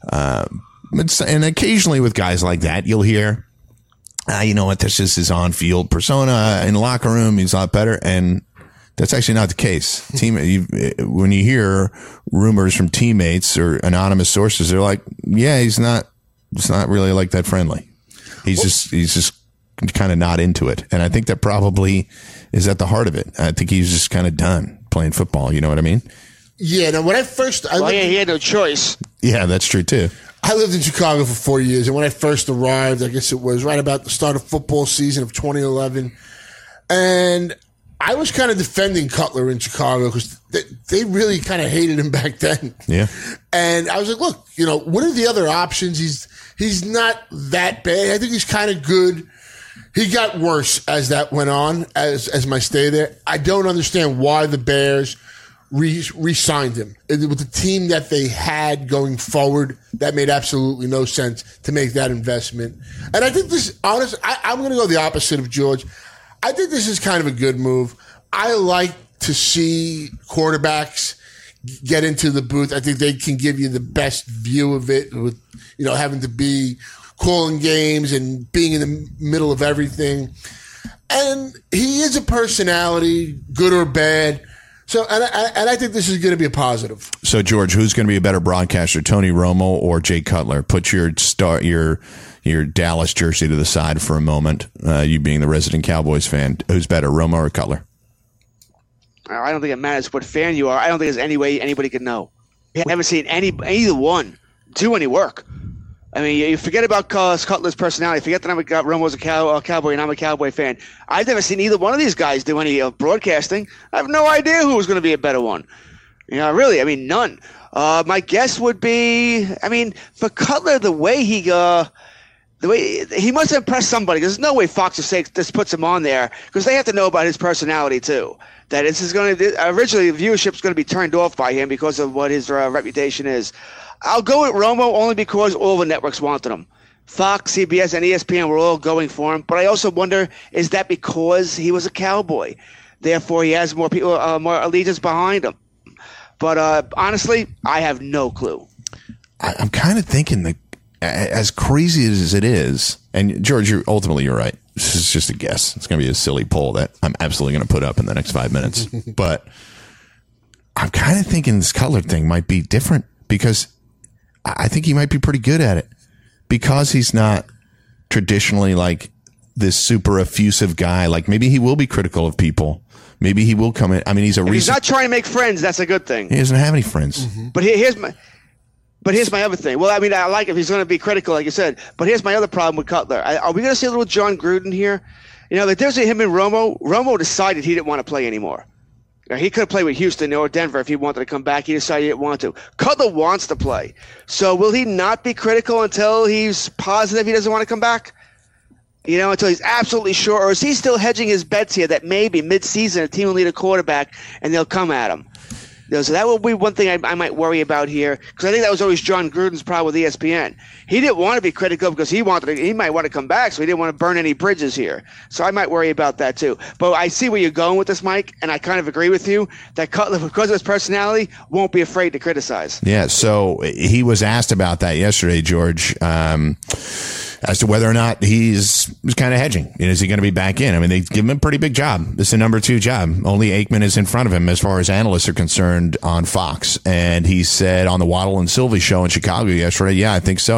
F: And occasionally with guys like that, you'll hear, you know what, that's just his on-field persona. In the locker room, he's a lot better. And that's actually not the case. When you hear rumors from teammates or anonymous sources, they're like, yeah, it's not really like that friendly. He's just kind of not into it. And I think that probably is at the heart of it. I think he's just kind of done playing football. You know what I mean?
D: Yeah, no, when
E: he had no choice.
F: Yeah, that's true too.
D: I lived in Chicago for 4 years, and when I first arrived, I guess it was right about the start of football season of 2011, and I was kind of defending Cutler in Chicago because they really kind of hated him back then.
F: Yeah.
D: And I was like, look, what are the other options? He's not that bad. I think he's kind of good. He got worse as that went on, as my stay there. I don't understand why the Bears re-signed him. With the team that they had going forward, that made absolutely no sense to make that investment. And I think I'm going to go the opposite of George. I think this is kind of a good move. I like to see quarterbacks get into the booth. I think they can give you the best view of it with, having to be calling games and being in the middle of everything. And he is a personality, good or bad. So, and I think this is going to be a positive.
F: So, George, who's going to be a better broadcaster, Tony Romo or Jay Cutler? Put your Dallas jersey to the side for a moment. You being the resident Cowboys fan, who's better, Romo or Cutler?
E: I don't think it matters what fan you are. I don't think there's any way anybody can know. I haven't seen either one do any work. I mean, you forget about Cutler's personality. Forget that Romo's a Cowboy and I'm a Cowboy fan. I've never seen either one of these guys do any broadcasting. I have no idea who was going to be a better one. Really, none. My guess would be, for Cutler, the way he must have impressed somebody. There's no way Fox just puts him on there because they have to know about his personality too. That this is originally the viewership's going to be turned off by him because of what his reputation is. I'll go with Romo only because all the networks wanted him. Fox, CBS, and ESPN were all going for him. But I also wonder, is that because he was a Cowboy? Therefore, he has more people, more allegiance behind him. But honestly, I have no clue.
F: I'm kind of thinking that as crazy as it is, and George, you're right. This is just a guess. It's going to be a silly poll that I'm absolutely going to put up in the next 5 minutes. But I'm kind of thinking this Cutler thing might be different because I think he might be pretty good at it because he's not traditionally like this super effusive guy. Like maybe he will be critical of people. Maybe he will come in. He's
E: he's not trying to make friends. That's a good thing.
F: He doesn't have any friends.
E: Mm-hmm. But here's my other thing. Well, I like if he's going to be critical, like you said. But here's my other problem with Cutler. Are we going to see a little John Gruden here? The difference between him and Romo. Romo decided he didn't want to play anymore. He could have played with Houston or Denver if he wanted to come back. He decided he didn't want to. Cutler wants to play. So will he not be critical until he's positive he doesn't want to come back? Until he's absolutely sure? Or is he still hedging his bets here that maybe mid-season a team will need a quarterback and they'll come at him? So that will be one thing I might worry about here because I think that was always John Gruden's problem with ESPN. He didn't want to be critical because he might want to come back, so he didn't want to burn any bridges here. So I might worry about that too. But I see where you're going with this, Mike, and I kind of agree with you that Cutler, because of his personality, won't be afraid to criticize.
F: Yeah, so he was asked about that yesterday, George, as to whether or not he's kind of hedging. Is he going to be back in? They give him a pretty big job. It's a number 2 job. Only Aikman is in front of him as far as analysts are concerned on Fox. And he said on the Waddle and Sylvie show in Chicago yesterday, yeah, I think so.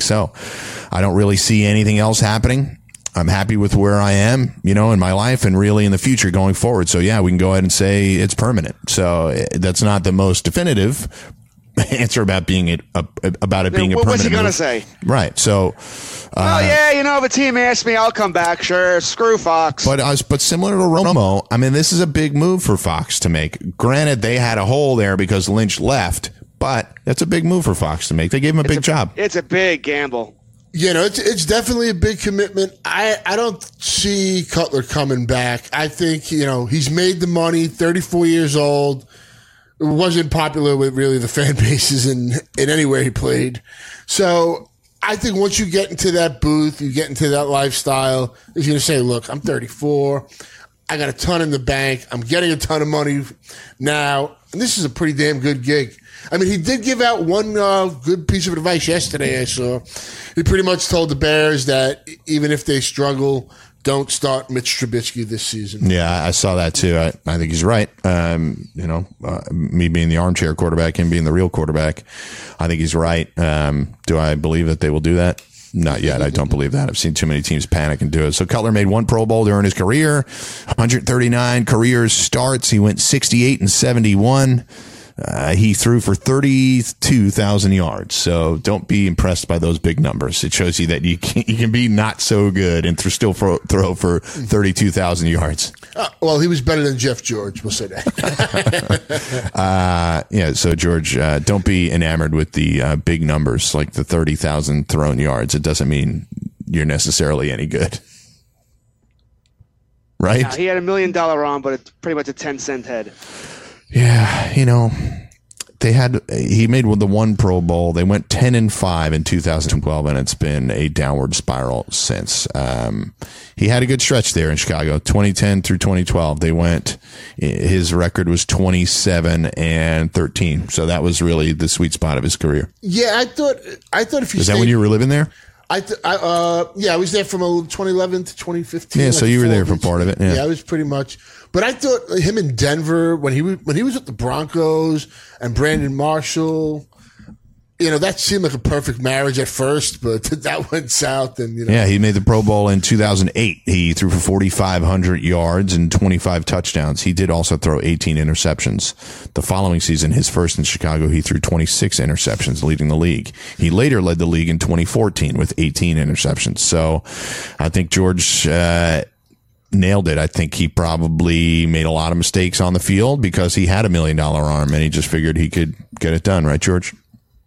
F: I don't really see anything else happening. I'm happy with where I am, in my life and really in the future going forward. So, yeah, we can go ahead and say it's permanent. So that's not the most definitive, answer about being about it being a permanent.
E: What's he going to say?
F: Right. So.
E: If a team asks me, I'll come back. Sure, screw Fox.
F: But similar to Romo, I mean, this is a big move for Fox to make. Granted, they had a hole there because Lynch left, but that's a big move for Fox to make. They gave him a big job.
E: It's a big gamble.
D: It's definitely a big commitment. I don't see Cutler coming back. I think, he's made the money, 34 years old. It wasn't popular with really the fan bases in anywhere he played. So I think once you get into that booth, you get into that lifestyle, he's going to say, look, I'm 34. I got a ton in the bank. I'm getting a ton of money now. And this is a pretty damn good gig. I mean, he did give out one good piece of advice yesterday, I saw. He pretty much told the Bears that even if they struggle, don't start Mitch Trubisky this season.
F: Yeah, I saw that too. I think he's right. Me being the armchair quarterback, him being the real quarterback, I think he's right. Do I believe that they will do that? Not yet. I don't believe that. I've seen too many teams panic and do it. So Cutler made one Pro Bowl during his career, 139 career starts. He went 68-71. He threw for 32,000 yards. So don't be impressed by those big numbers. It shows you that you can be not so good and still throw for 32,000 yards.
D: Well, he was better than Jeff George. We'll say that.
F: So George, don't be enamored with the big numbers like the 30,000 thrown yards. It doesn't mean you're necessarily any good. Right?
E: Yeah, he had $1 million arm, but it's pretty much a 10-cent head.
F: Yeah, he made the one Pro Bowl. They went 10-5 in 2012, and it's been a downward spiral since. He had a good stretch there in Chicago, 2010 through 2012. His record was 27-13. So that was really the sweet spot of his career.
D: Yeah, I thought if you
F: Is that when you were living there?
D: I was there from 2011 to 2015.
F: Yeah, so you were there for part of it. Yeah,
D: I was pretty much. But I thought him in Denver when he was with the Broncos and Brandon Marshall, that seemed like a perfect marriage at first, but that went south. And
F: yeah, he made the Pro Bowl in 2008. He threw for 4,500 yards and 25 touchdowns. He did also throw 18 interceptions. The following season, his first in Chicago, he threw 26 interceptions, leading the league. He later led the league in 2014 with 18 interceptions. So I think George nailed it. I think he probably made a lot of mistakes on the field because he had $1 million arm and he just figured he could get it done. Right, George?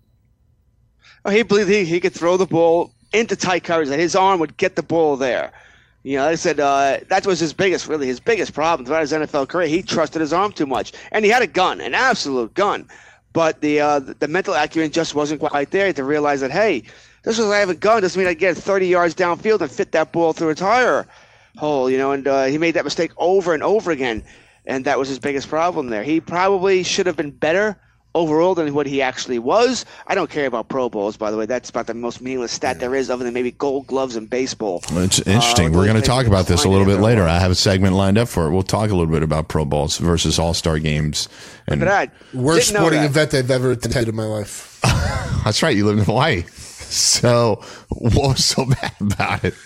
E: He believed he could throw the ball into tight coverage, that his arm would get the ball there. Like I said, that was his biggest problem throughout his NFL career. He trusted his arm too much. And he had a gun, an absolute gun. But the mental acumen just wasn't quite there to realize that, hey, just because I have a gun doesn't mean I get 30 yards downfield and fit that ball through a tire hole, and he made that mistake over and over again. And that was his biggest problem there. He probably should have been better overall than what he actually was. I don't care about Pro Bowls, by the way. That's about the most meaningless stat there is, other than maybe gold gloves in baseball.
F: Well, it's interesting. We're going to talk about this a little bit later. I have a segment lined up for it. We'll talk a little bit about Pro Bowls versus All-Star games.
E: And that.
D: Worst sporting event I've ever attended in my life.
F: That's right. You live in Hawaii. So what was so bad about it?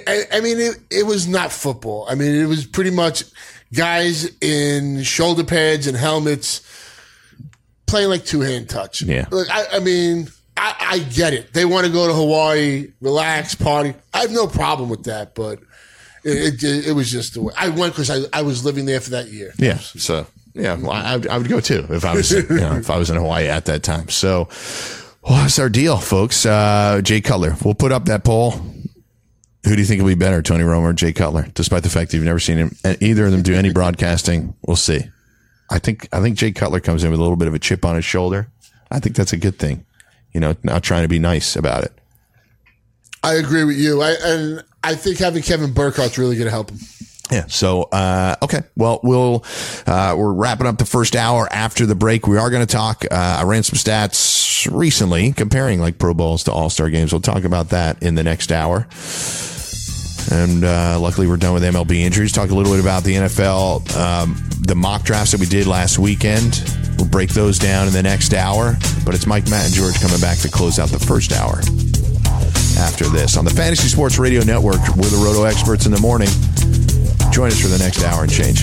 D: It was not football. I mean, it was pretty much guys in shoulder pads and helmets playing like two-hand touch.
F: Yeah.
D: I get it. They want to go to Hawaii, relax, party. I have no problem with that, but it was just the way. I went because I was living there for that year.
F: Yeah. So, yeah, well, I would go too if I was if I was in Hawaii at that time. So, well, that's our deal, folks. Jay Cutler. We'll put up that poll. Who do you think will be better, Tony Romo or Jay Cutler? Despite the fact that you've never seen either of them do any broadcasting, we'll see. I think Jay Cutler comes in with a little bit of a chip on his shoulder. I think that's a good thing. Not trying to be nice about it.
D: I agree with you. I think having Kevin Burkhart's really going to help him.
F: Yeah. So, okay. Well, we're wrapping up the first hour. After the break, we are going to talk. I ran some stats recently comparing like Pro Bowls to All-Star games. We'll talk about that in the next hour. And luckily, we're done with MLB injuries. Talk a little bit about the NFL, the mock drafts that we did last weekend. We'll break those down in the next hour. But it's Mike, Matt, and George coming back to close out the first hour. After this, on the Fantasy Sports Radio Network, we're the Roto Experts in the morning. Join us for the next hour and change.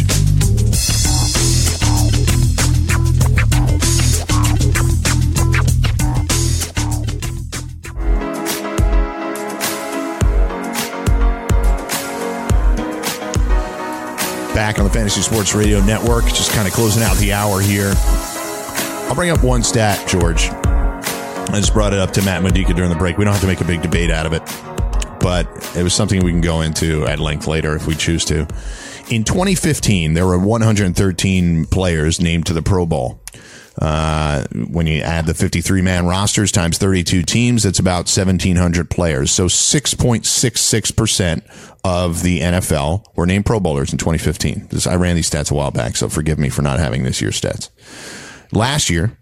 F: Back on the Fantasy Sports Radio Network, just kind of closing out the hour here. I'll bring up one stat, George. I just brought it up to Matt Modica during the break. We don't have to make a big debate out of it, but it was something we can go into at length later if we choose to. In 2015, there were 113 players named to the Pro Bowl. When you add the 53-man rosters times 32 teams, that's about 1,700 players. So 6.66% of the NFL were named Pro Bowlers in 2015. I ran these stats a while back, so forgive me for not having this year's stats. Last year,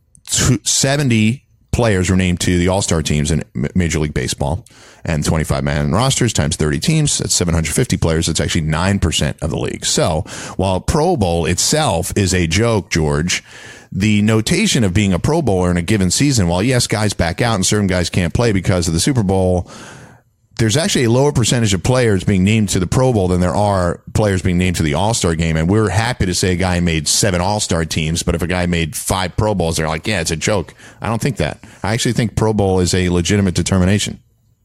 F: 70 players were named to the All-Star teams in Major League Baseball, and 25-man rosters times 30 teams, that's 750 players. That's actually 9% of the league. So while Pro Bowl itself is a joke, George, the notation of being a Pro Bowler in a given season, while yes, guys back out and certain guys can't play because of the Super Bowl, there's actually a lower percentage of players being named to the Pro Bowl than there are players being named to the All-Star game. And we're happy to say a guy made 7 All-Star teams, but if a guy made 5 Pro Bowls, they're like, yeah, it's a joke. I don't think that. I actually think Pro Bowl is a legitimate determination.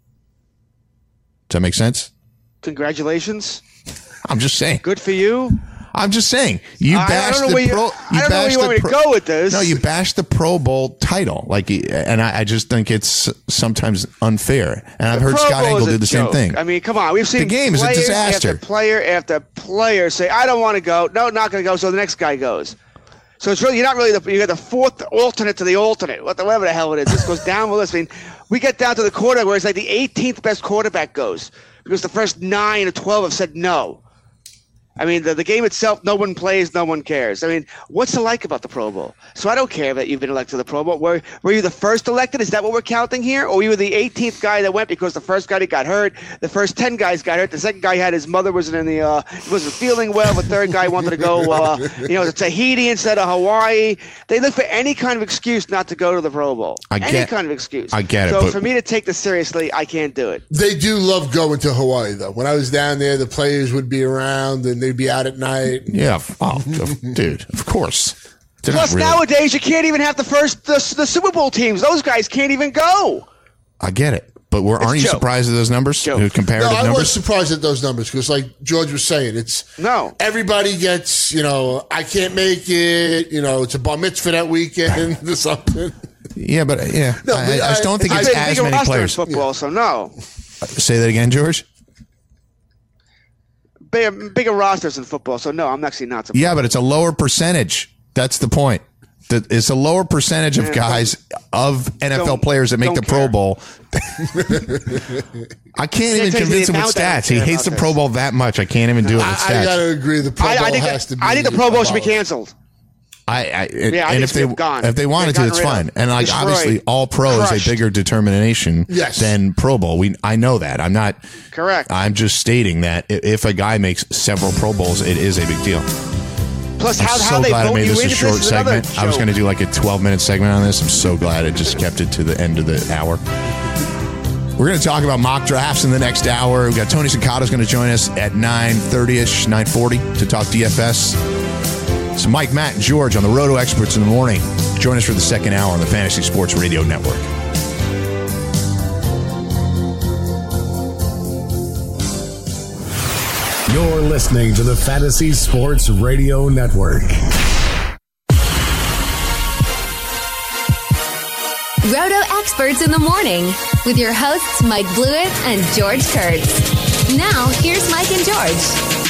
F: Does that make sense?
E: Congratulations.
F: I'm just saying.
E: Good for you.
F: I'm just saying. You bashed the Pro.
E: I don't know where you want me to go with this.
F: No, you bashed the Pro Bowl title, and I just think it's sometimes unfair. And I've heard Scott Engel do the same thing.
E: I mean, come on, we've seen
F: the game is a disaster.
E: After player say, "I don't want to go." No, not going to go. So the next guy goes. So it's really you're not really you got the fourth alternate to the alternate. Whatever the hell it is, this goes down with us. I mean, we get down to the quarter where it's like the 18th best quarterback goes because the first 9 or 12 have said no. I mean, the game itself, no one plays, no one cares. I mean, what's it like about the Pro Bowl? So I don't care that you've been elected to the Pro Bowl. Were you the first elected? Is that what we're counting here? Or you were the 18th guy that went because the first guy got hurt, the first 10 guys got hurt, the second guy had his mother wasn't feeling well, the third guy wanted to go, to Tahiti instead of Hawaii. They look for any kind of excuse not to go to the Pro Bowl. Any kind of excuse.
F: I get it.
E: So for me to take this seriously, I can't do it.
D: They do love going to Hawaii, though. When I was down there, the players would be around and they'd be out at night.
F: Yeah. Oh, dude, of course.
E: Plus, nowadays, you can't even have the Super Bowl teams. Those guys can't even go.
F: I get it. But aren't you surprised at those numbers? Comparative numbers?
D: I was surprised at those numbers because, like George was saying, everybody gets, I can't make it, it's a bar mitzvah that weekend or something.
F: Yeah, but I just don't think it's as many players.
E: Football, so no.
F: Say that again, George?
E: Bigger rosters in football, so no, I'm actually not surprised.
F: Yeah, but it's a lower percentage. That's the point. It's a lower percentage of guys, of NFL players that make the Pro Bowl. I can't even convince him with stats. He hates the Pro Bowl that much. I can't even do it with stats.
D: I got to agree. The Pro Bowl has to be.
E: I think the Pro Bowl should be canceled.
F: If they wanted to, it's fine. And obviously, all pro is a bigger determination than Pro Bowl. I know that. I'm not
E: correct.
F: I'm just stating that if a guy makes several Pro Bowls, it is a big deal.
E: Plus, how they
F: glad I made
E: vote
F: this
E: you
F: a short segment. I was going to do like a 12-minute segment on this. I'm so glad I just kept it to the end of the hour. We're going to talk about mock drafts in the next hour. We've got Tony Sincato's going to join us at 9:30ish, 9:40 to talk DFS. It's Mike, Matt, and George on the Roto Experts in the morning. Join us for the second hour on the Fantasy Sports Radio Network.
A: You're listening to the Fantasy Sports Radio Network.
B: Roto Experts in the morning with your hosts Mike Blewett and George Kurtz. Now, here's Mike and George.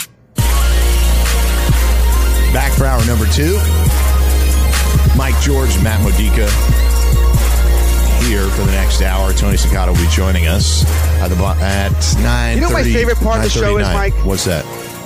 F: Back for hour number 2. Mike, George, Matt Modica here for the next hour. Tony Sincato will be joining us at 9:30.
E: You know what my favorite part of the show is, Mike?
F: What's that?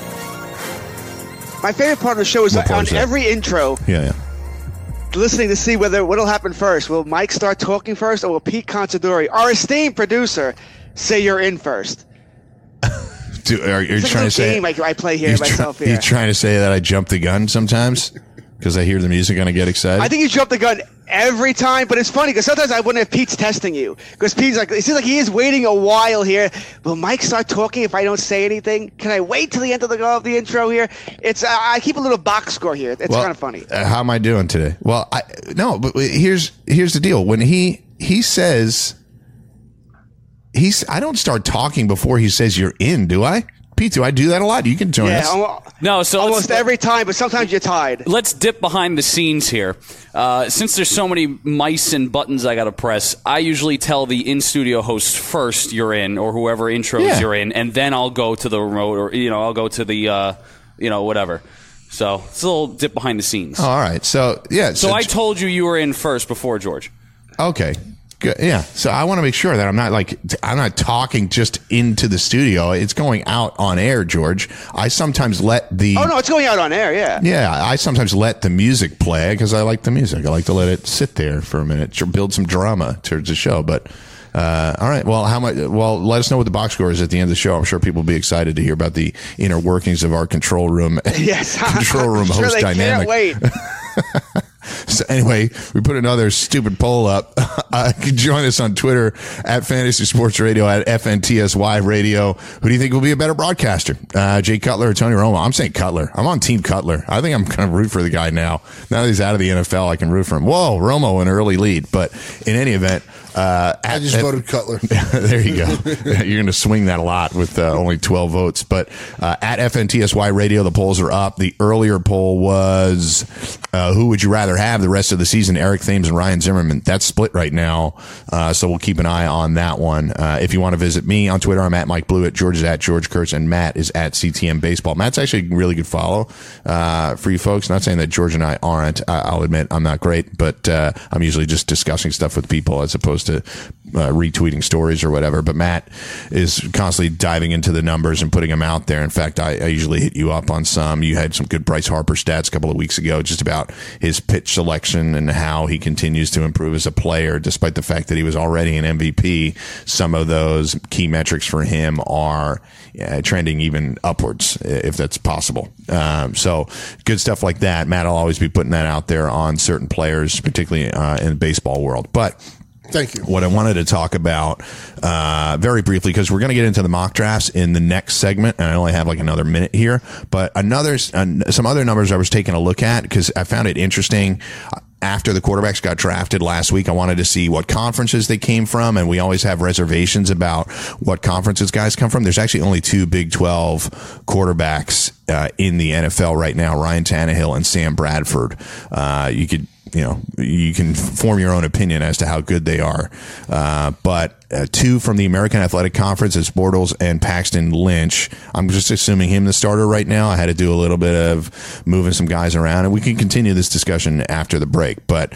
E: My favorite part of the show is on every intro.
F: Yeah.
E: Listening to see what'll happen first. Will Mike start talking first, or will Pete Considori, our esteemed producer, say you're in first?
F: Are you trying to say
E: I play here myself here?
F: You're trying to say that I jump the gun sometimes because I hear the music and I get excited?
E: I think you jump the gun every time, but it's funny because sometimes I wouldn't have Pete's testing you because Pete's like, it seems like he is waiting a while here. Will Mike start talking if I don't say anything? Can I wait till the end of the intro here? It's I keep a little box score here. It's kind of funny.
F: How am I doing today? Well, but here's the deal. When he says. I don't start talking before he says you're in, do I? Pete, do I do that a lot? You can join us.
E: No, so almost every time, but sometimes you're tied.
G: Let's dip behind the scenes here. Since there's so many mice and buttons I got to press, I usually tell the in-studio host first you're in, or whoever intros you're in, and then I'll go to the remote, or I'll go to the whatever. So it's a little dip behind the scenes.
F: Oh, all right. So
G: I told you were in first before George.
F: Okay. Good. Yeah. So I want to make sure that I'm not talking just into the studio. It's going out on air, George. I sometimes let the...
E: Oh, no, it's going out on air, yeah.
F: Yeah. I sometimes let the music play because I like the music. I like to let it sit there for a minute to build some drama towards the show. But, all right. Well, let us know what the box score is at the end of the show. I'm sure people will be excited to hear about the inner workings of our control room.
E: Yes.
F: Control room host dynamic.
E: Can't wait.
F: So anyway, we put another stupid poll up. You can join us on Twitter at Fantasy Sports Radio, at FNTSY Radio. Who do you think will be a better broadcaster? Jay Cutler or Tony Romo? I'm saying Cutler. I'm on Team Cutler. I think I'm going to root for the guy now. Now that he's out of the NFL, I can root for him. Whoa, Romo an early lead. But in any event,
D: I just voted Cutler.
F: There you go. You're going to swing that a lot with only 12 votes. But at FNTSY Radio, the polls are up. The earlier poll was who would you rather have the rest of the season, Eric Thames and Ryan Zimmerman? That's split right now, so we'll keep an eye on that one. If you want to visit me on Twitter, I'm at Mike Blewett, George is at George Kurtz, and Matt is at CTM Baseball. Matt's actually a really good follow for you folks. Not saying that George and I aren't. I'll admit I'm not great, but I'm usually just discussing stuff with people as opposed to retweeting stories or whatever. But Matt is constantly diving into the numbers and putting them out there. In fact, I usually hit you up on some. You had some good Bryce Harper stats a couple of weeks ago just about his pitch selection and how he continues to improve as a player, despite the fact that he was already an MVP. Some of those key metrics for him are trending even upwards, if that's possible. So good stuff like that. Matt will always be putting that out there on certain players, particularly in the baseball world. But
D: thank you.
F: What I wanted to talk about very briefly, because we're going to get into the mock drafts in the next segment, and I only have like another minute here, but some other numbers I was taking a look at because I found it interesting. After the quarterbacks got drafted last week, I wanted to see what conferences they came from, and we always have reservations about what conferences guys come from. There's actually only two Big 12 quarterbacks in the NFL right now, Ryan Tannehill and Sam Bradford. You can form your own opinion as to how good they are. But two from the American Athletic Conference is Bortles and Paxton Lynch. I'm just assuming him the starter right now. I had to do a little bit of moving some guys around, and we can continue this discussion after the break. But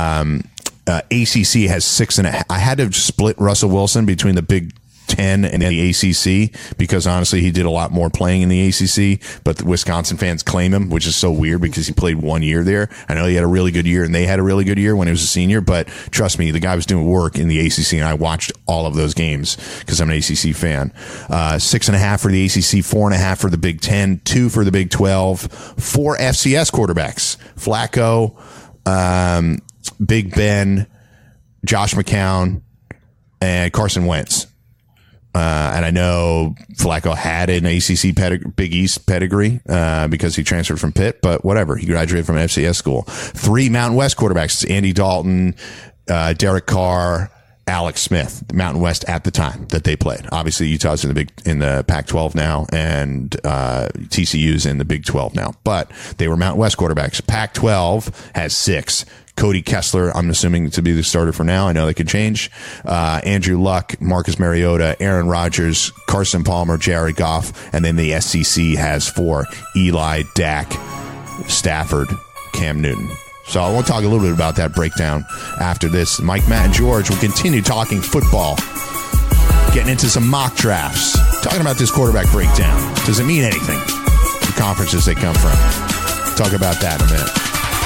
F: ACC has 6.5. I had to split Russell Wilson between the Big 10 and the ACC because honestly he did a lot more playing in the ACC, but the Wisconsin fans claim him, which is so weird because he played 1 year there. I know he had a really good year and they had a really good year when he was a senior, but trust me, the guy was doing work in the ACC and I watched all of those games because I'm an ACC fan. 6.5 for the ACC, 4.5 for the Big 10, 2 for the Big 12, 4 FCS quarterbacks, Flacco, Big Ben, Josh McCown, and Carson Wentz. And I know Flacco had an ACC Big East pedigree because he transferred from Pitt, but whatever. He graduated from an FCS school. 3 Mountain West quarterbacks: Andy Dalton, Derek Carr, Alex Smith. The Mountain West at the time that they played. Obviously, Utah's in the Pac-12 now, and TCU's in the Big 12 now. But they were Mountain West quarterbacks. Pac-12 has 6. Cody Kessler, I'm assuming to be the starter for now. I know they could change. Andrew Luck, Marcus Mariota, Aaron Rodgers, Carson Palmer, Jared Goff, and then the SEC has 4: Eli, Dak, Stafford, Cam Newton. So I want to talk a little bit about that breakdown after this. Mike, Matt, and George will continue talking football, getting into some mock drafts, talking about this quarterback breakdown. Does it mean anything? The conferences they come from. Talk about that in a minute.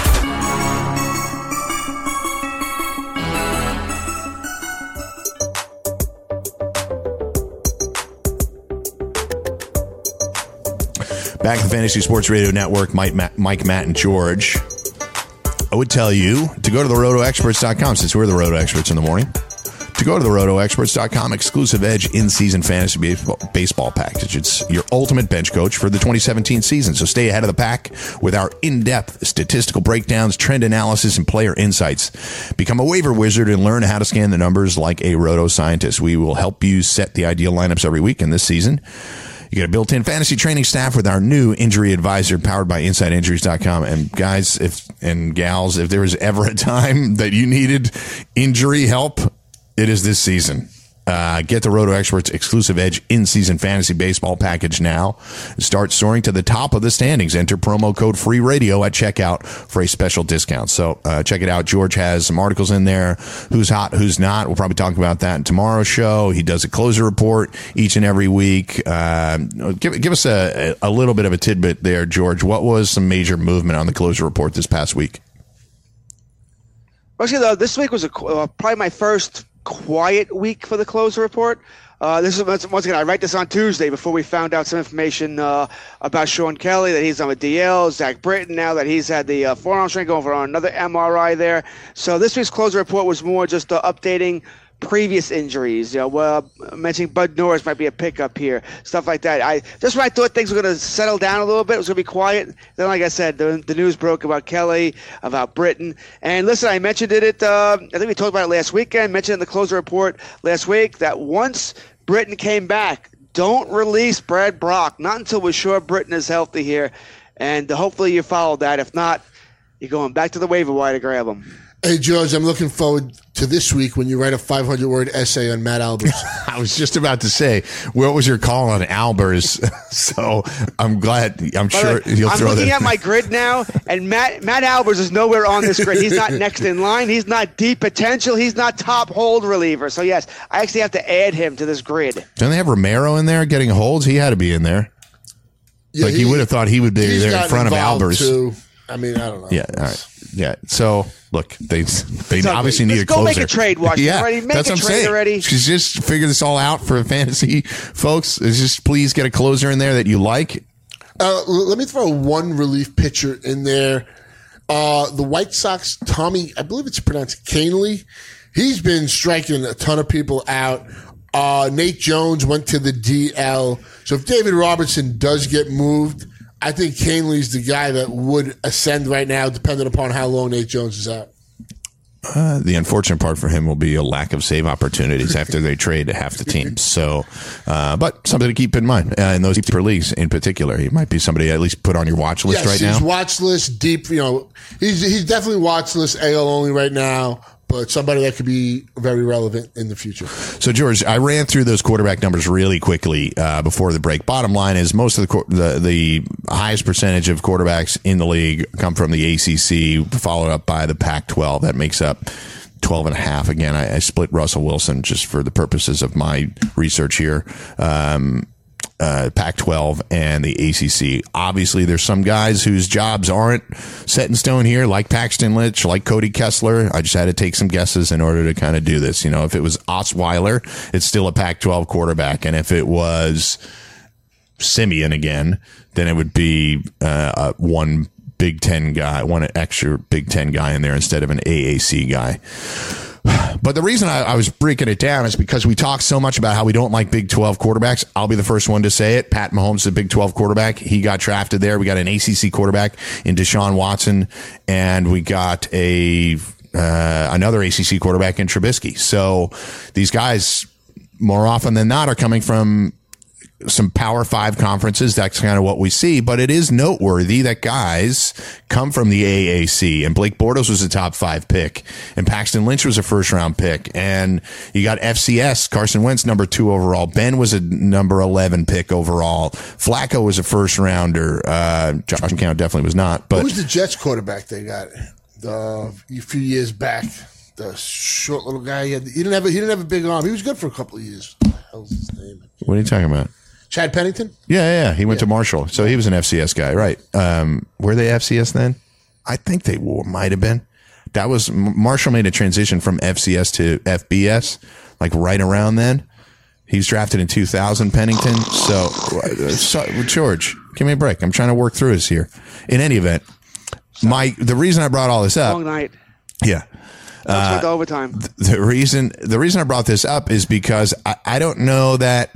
F: Back to the Fantasy Sports Radio Network, Mike, Matt, and George. I would tell you to go to the RotoExperts.com, since we're the Roto Experts in the morning. To go to the RotoExperts.com exclusive Edge in-season fantasy baseball package. It's your ultimate bench coach for the 2017 season. So stay ahead of the pack with our in-depth statistical breakdowns, trend analysis, and player insights. Become a waiver wizard and learn how to scan the numbers like a roto scientist. We will help you set the ideal lineups every week in this season. You get a built-in fantasy training staff with our new injury advisor powered by InsideInjuries.com. And guys and gals, if there was ever a time that you needed injury help, it is this season. Get the Roto Experts exclusive Edge in-season fantasy baseball package now. Start soaring to the top of the standings. Enter promo code FREERADIO at checkout for a special discount. So check it out. George has some articles in there. Who's hot, who's not. We'll probably talk about that in tomorrow's show. He does a closer report each and every week. Give us a little bit of a tidbit there, George. What was some major movement on the closer report this past week?
E: Actually, this week was probably my first quiet week for the closer report. This is once again, I write this on Tuesday before we found out some information about Sean Kelly, that he's on a DL, Zach Britton now that he's had the forearm strain, going for another MRI there. So this week's closer report was more just updating previous injuries. Mentioning Bud Norris might be a pickup here, stuff like that. When I thought things were going to settle down a little bit, it was going to be quiet. Then, like I said, the news broke about Kelly, about Britton. And listen, I mentioned it. I think we talked about it last weekend. Mentioned in the closer report last week that once Britton came back, don't release Brad Brock. Not until we're sure Britton is healthy here. And hopefully you follow that. If not, you're going back to the waiver wire to grab him.
D: Hey, George, I'm looking forward to this week when you write a 500-word essay on Matt Albers.
F: I was just about to say, what was your call on Albers? So I'm glad. I'm sure he'll throw that.
E: I'm looking at my grid now, and Matt Albers is nowhere on this grid. He's not next in line. He's not deep potential. He's not top hold reliever. So, yes, I actually have to add him to this grid.
F: Don't they have Romero in there getting holds? He had to be in there. Yeah, you would have thought he would be there in front of Albers.
D: Too. I mean, I don't know.
F: Yeah, all right. Yeah. So look, they obviously need a closer.
E: Go make a trade, Washington.
F: Yeah,
E: Make
F: that's what I'm saying.
E: Already.
F: Just figure this all out for fantasy folks. Just please get a closer in there that you like.
D: Let me throw one relief pitcher in there. The White Sox, Tommy, I believe it's pronounced Kahnle. He's been striking a ton of people out. Nate Jones went to the DL. So if David Robertson does get moved, I think Kahnle's the guy that would ascend right now, depending upon how long Nate Jones is out.
F: The unfortunate part for him will be a lack of save opportunities after they trade half the teams. So, but something to keep in mind in those deeper leagues in particular. He might be somebody at least put on your watch list right now.
D: He's watch list deep. He's definitely watch list AL only right now, but somebody that could be very relevant in the future.
F: So, George, I ran through those quarterback numbers really quickly before the break. Bottom line is most of the highest percentage of quarterbacks in the league come from the ACC, followed up by the Pac-12. That makes up 12.5. Again, I split Russell Wilson just for the purposes of my research here. Pac-12 and the ACC. Obviously, there's some guys whose jobs aren't set in stone here, like Paxton Lynch, like Cody Kessler. I just had to take some guesses in order to kind of do this. If it was Osweiler, it's still a Pac-12 quarterback. And if it was Simeon again, then it would be one Big Ten guy, one extra Big Ten guy in there instead of an AAC guy. But the reason I was breaking it down is because we talk so much about how we don't like Big 12 quarterbacks. I'll be the first one to say it. Pat Mahomes is a Big 12 quarterback. He got drafted there. We got an ACC quarterback in Deshaun Watson, and we got another ACC quarterback in Trubisky. So these guys, more often than not, are coming from some Power 5 conferences. That's kind of what we see, but it is noteworthy that guys come from the AAC, and Blake Bortles was a top 5 pick, and Paxton Lynch was a first round pick, and you got FCS, Carson Wentz, number 2 overall. Ben was a number 11 pick overall. Flacco was a first rounder. Josh McCown definitely was not. But
D: who was the Jets quarterback they got a few years back? The short little guy. He didn't have a big arm. He was good for a couple of years. What the hell's his name?
F: What are you talking about?
D: Chad Pennington?
F: Yeah. He went to Marshall. So he was an FCS guy, right? Were they FCS then? I think they might have been. That was Marshall made a transition from FCS to FBS, like right around then. He was drafted in 2000, Pennington. So George, give me a break. I'm trying to work through this here. In any event, the reason I brought all this up.
E: Long night.
F: Yeah.
E: Overtime.
F: The reason I brought this up is because I don't know that.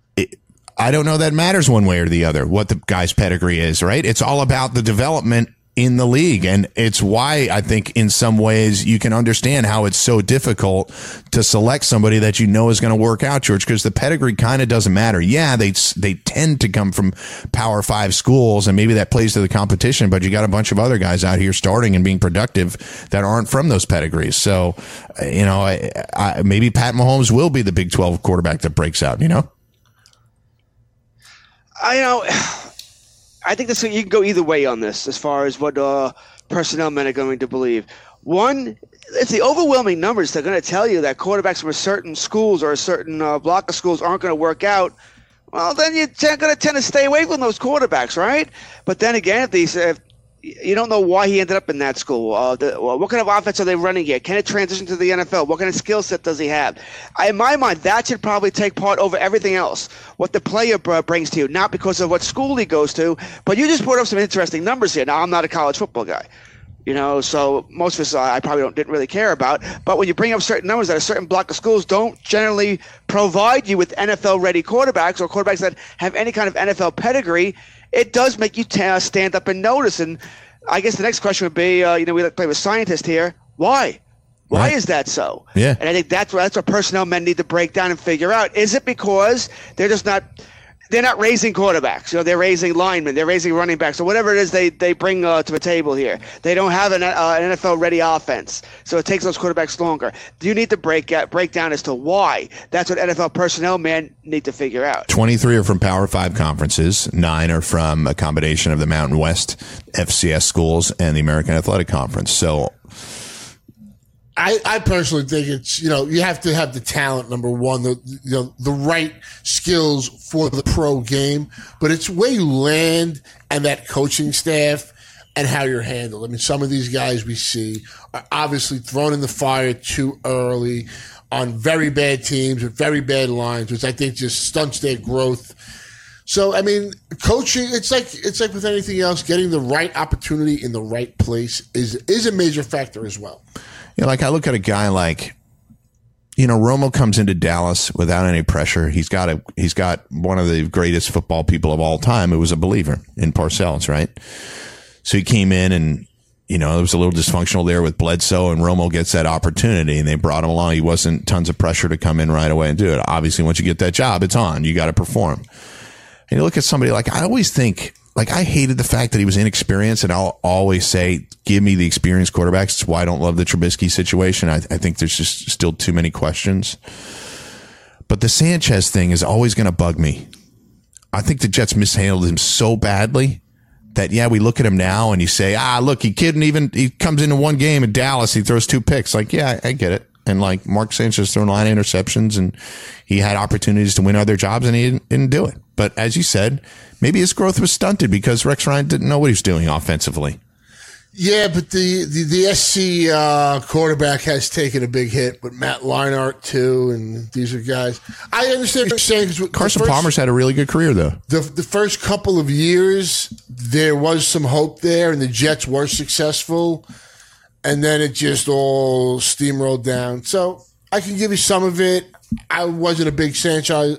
F: I don't know that matters one way or the other, what the guy's pedigree is, right? It's all about the development in the league. And it's why I think in some ways you can understand how it's so difficult to select somebody that you know is going to work out, George, because the pedigree kind of doesn't matter. Yeah, they tend to come from Power 5 schools, and maybe that plays to the competition, but you got a bunch of other guys out here starting and being productive that aren't from those pedigrees. So, maybe Pat Mahomes will be the Big 12 quarterback that breaks out,
E: I think you can go either way on this as far as what personnel men are going to believe. One, if the overwhelming numbers are going to tell you that quarterbacks from a certain schools or a certain block of schools aren't going to work out, well, then you're going to tend to stay away from those quarterbacks, right? But then again, if you don't know why he ended up in that school. What kind of offense are they running here? Can it transition to the NFL? What kind of skill set does he have? In my mind, that should probably take part over everything else, what the player brings to you, not because of what school he goes to. But you just put up some interesting numbers here. Now, I'm not a college football guy, so most of us I probably didn't really care about. But when you bring up certain numbers that a certain block of schools don't generally provide you with NFL-ready quarterbacks or quarterbacks that have any kind of NFL pedigree, it does make you stand up and notice. And I guess the next question would be, we like to play with scientists here. Why? Why is that so?
F: Yeah.
E: And I think that's what personnel men need to break down and figure out. Is it because they're not raising quarterbacks? They're raising linemen, they're raising running backs, or whatever it is they bring to the table here. They don't have an NFL-ready offense, so it takes those quarterbacks longer. You need to break down as to why. That's what NFL personnel men need to figure out.
F: 23 are from Power 5 conferences. 9 are from a combination of the Mountain West FCS schools and the American Athletic Conference. So
D: I personally think it's, you have to have the talent, number one, the right skills for the pro game, but it's where you land and that coaching staff and how you're handled. I mean, some of these guys we see are obviously thrown in the fire too early on very bad teams with very bad lines, which I think just stunts their growth. So, I mean, coaching, it's like with anything else, getting the right opportunity in the right place is a major factor as well.
F: Like I look at a guy like, Romo comes into Dallas without any pressure. He's got one of the greatest football people of all time who was a believer in Parcells, right? So he came in and, it was a little dysfunctional there with Bledsoe, and Romo gets that opportunity and they brought him along. He wasn't tons of pressure to come in right away and do it. Obviously, once you get that job, it's on. You got to perform. And you look at somebody like, I always think, I hated the fact that he was inexperienced, and I'll always say, give me the experienced quarterbacks. It's why I don't love the Trubisky situation. I think there's just still too many questions. But the Sanchez thing is always going to bug me. I think the Jets mishandled him so badly that, we look at him now and you say, look, he comes into one game in Dallas, he throws 2 picks. I get it. And Mark Sanchez thrown a lot of interceptions, and he had opportunities to win other jobs, and he didn't do it. But as you said, maybe his growth was stunted because Rex Ryan didn't know what he was doing offensively.
D: Yeah, but the SC quarterback has taken a big hit, but Matt Leinart too, and these are guys. I understand what you're saying.
F: Carson Palmer's had a really good career, though.
D: The first couple of years, there was some hope there, and the Jets were successful, and then it just all steamrolled down. So I can give you some of it. I wasn't a big Sanchez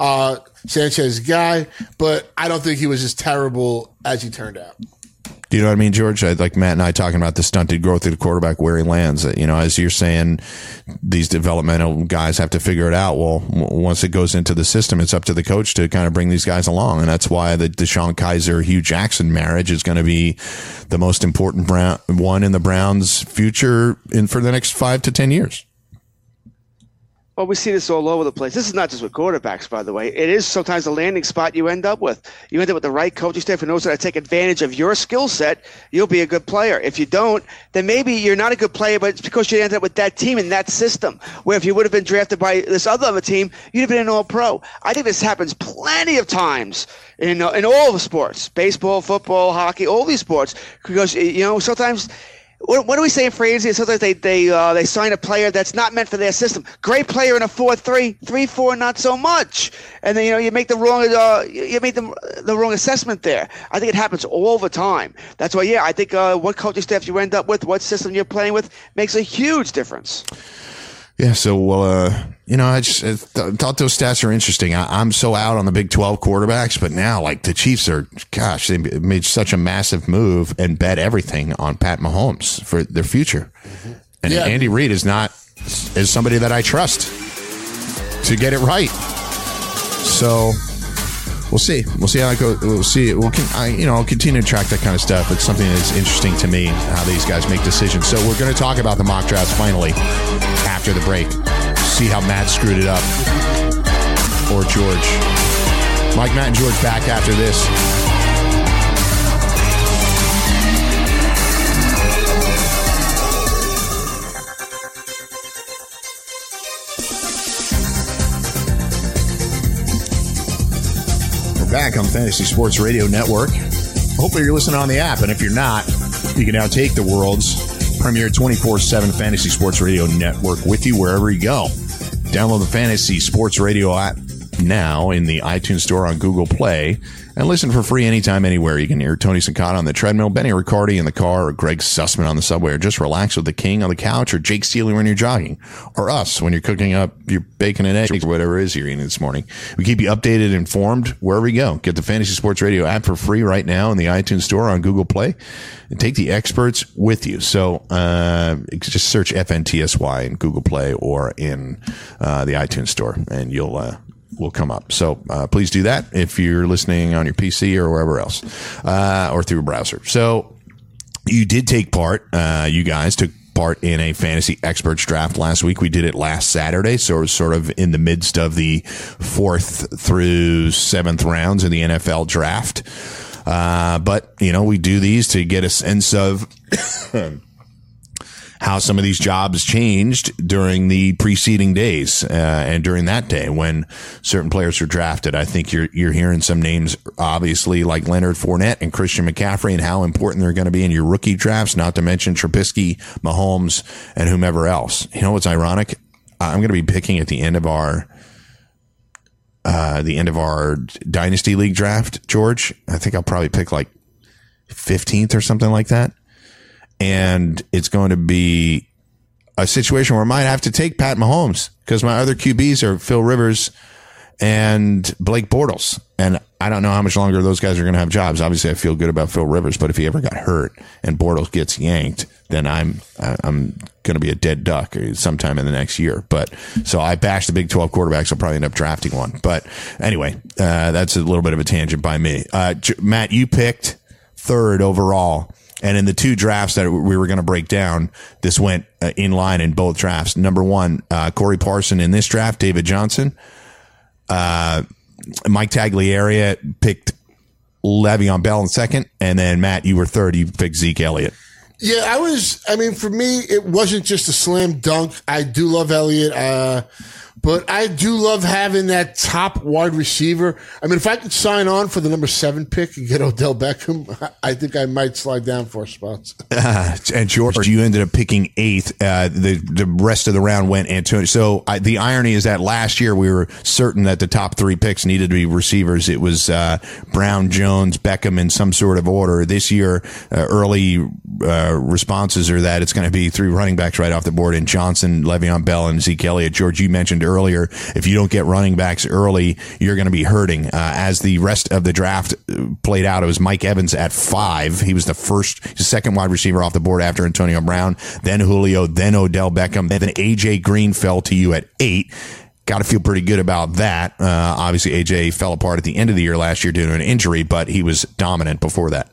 D: guy, but I don't think he was as terrible as he turned out.
F: Do you know what I mean, George? Like Matt and I talking about the stunted growth of the quarterback where he lands. As you're saying, these developmental guys have to figure it out. Well, once it goes into the system, it's up to the coach to kind of bring these guys along. And that's why the Deshaun Kaiser, Hugh Jackson marriage is going to be the most important one in the Browns' future for the next 5 to 10 years.
E: Well, we see this all over the place. This is not just with quarterbacks, by the way. It is sometimes the landing spot you end up with. You end up with the right coaching staff who knows how to take advantage of your skill set. You'll be a good player. If you don't, then maybe you're not a good player, but it's because you ended up with that team and that system. Where if you would have been drafted by this other team, you'd have been an all-pro. I think this happens plenty of times in all the sports, baseball, football, hockey, all these sports, because sometimes. What do we say in free agency? Sometimes they sign a player that's not meant for their system. Great player in a 4-3, 3-4, not so much. And then you make the wrong assessment there. I think it happens all the time. That's why I think what coaching staff you end up with, what system you're playing with, makes a huge difference.
F: Yeah, so, I just thought those stats are interesting. I'm so out on the Big 12 quarterbacks, but now, like, the Chiefs are, gosh, they made such a massive move and bet everything on Pat Mahomes for their future. Mm-hmm. And Andy Reid is somebody that I trust to get it right. So we'll see. We'll see how it goes. We'll see. I'll continue to track that kind of stuff. It's something that's interesting to me, how these guys make decisions. So we're going to talk about the mock drafts finally after the break. See how Matt screwed it up. Or George. Mike, Matt, and George back after this. Back on Fantasy Sports Radio Network. Hopefully you're listening on the app, and if you're not, you can now take the world's premier 24/7 Fantasy Sports Radio Network with you wherever you go. Download the Fantasy Sports Radio app now in the iTunes Store on Google Play and listen for free anytime, anywhere. You can hear Tony Sincata on the treadmill, Benny Riccardi in the car, or Greg Sussman on the subway, or just relax with the King on the couch, or Jake Steely when you're jogging, or us when you're cooking up your bacon and eggs, or whatever it is you're eating this morning. We keep you updated and informed wherever you go. Get the Fantasy Sports Radio app for free right now in the iTunes Store on Google Play, and take the experts with you. So just search FNTSY in Google Play or in the iTunes Store, and will come up. So please do that if you're listening on your PC or wherever else, or through a browser. So you did take part, you guys took part in a fantasy experts draft last week. We did it last Saturday, so it was sort of in the midst of the 4th through 7th rounds in the NFL draft. But, we do these to get a sense of how some of these jobs changed during the preceding days, and during that day when certain players were drafted. I think you're hearing some names, obviously, like Leonard Fournette and Christian McCaffrey, and how important they're going to be in your rookie drafts, not to mention Trubisky, Mahomes, and whomever else. You know what's ironic? I'm going to be picking at the end of our Dynasty League draft, George. I think I'll probably pick like 15th or something like that. And it's going to be a situation where I might have to take Pat Mahomes because my other QBs are Phil Rivers and Blake Bortles. And I don't know how much longer those guys are going to have jobs. Obviously, I feel good about Phil Rivers, but if he ever got hurt and Bortles gets yanked, then I'm going to be a dead duck sometime in the next year. But so I bashed the Big 12 quarterbacks. I'll probably end up drafting one. But anyway, that's a little bit of a tangent by me. Matt, you picked 3rd overall. And in the 2 drafts that we were going to break down, this went in line in both drafts. Number 1, Corey Parson in this draft, David Johnson. Mike Tagliaria picked Le'Veon Bell in 2nd. And then, Matt, you were 3rd. You picked Zeke Elliott.
D: Yeah, for me, it wasn't just a slam dunk. I do love Elliott. But I do love having that top wide receiver. I mean, if I could sign on for the number 7 pick and get Odell Beckham, I think I might slide down 4 spots.
F: And George, you ended up picking 8th. The rest of the round went Antonio. So the irony is that last year we were certain that the top 3 picks needed to be receivers. It was Brown, Jones, Beckham in some sort of order. This year, early responses are that it's going to be 3 running backs right off the board in Johnson, Le'Veon Bell, and Zeke Elliott. George, you mentioned earlier, if you don't get running backs early, you're going to be hurting. As the rest of the draft played out, it was Mike Evans at 5. He was the 2nd wide receiver off the board after Antonio Brown, then Julio, then Odell Beckham, then AJ Green fell to you at 8. Got to feel pretty good about that. Obviously, AJ fell apart at the end of the year last year due to an injury, but he was dominant before that.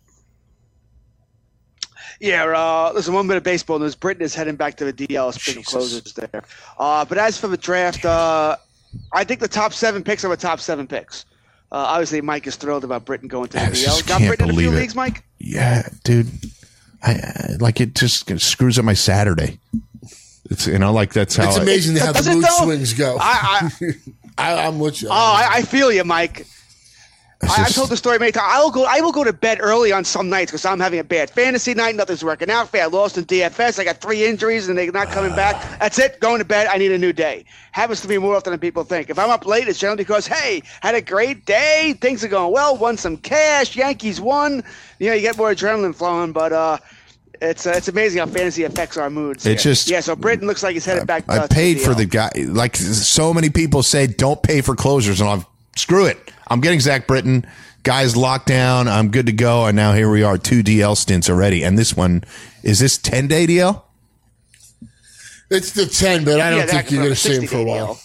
E: Yeah, listen, one bit of baseball news. Britain is heading back to the DL. Speaking of closers there. But as for the draft, I think the top 7 picks are the top 7 picks. Obviously, Mike is thrilled about Britain going to the DL. Got Britain in a few leagues, Mike?
F: Yeah, dude. It just screws up my Saturday. It's that's how.
D: It's amazing how the mood swings go. I'm with you.
E: I feel you, Mike. I've told the story many times. I will go to bed early on some nights because I'm having a bad fantasy night. Nothing's working out for me. I lost in DFS. I got 3 injuries and they're not coming back. That's it. Going to bed. I need a new day. Happens to me more often than people think. If I'm up late, it's generally because, hey, had a great day. Things are going well. Won some cash. Yankees won. You get more adrenaline flowing. But It's amazing how fantasy affects our moods.
F: It's just
E: so Britton looks like he's headed back.
F: I paid for the guy. Like so many people say, don't pay for closers, and I'm screw it. I'm getting Zach Britton. Guy's locked down. I'm good to go. And now here we are, 2 DL stints already. And this one, is this 10-day DL?
D: It's the 10, but I don't think you're going to see him for a while.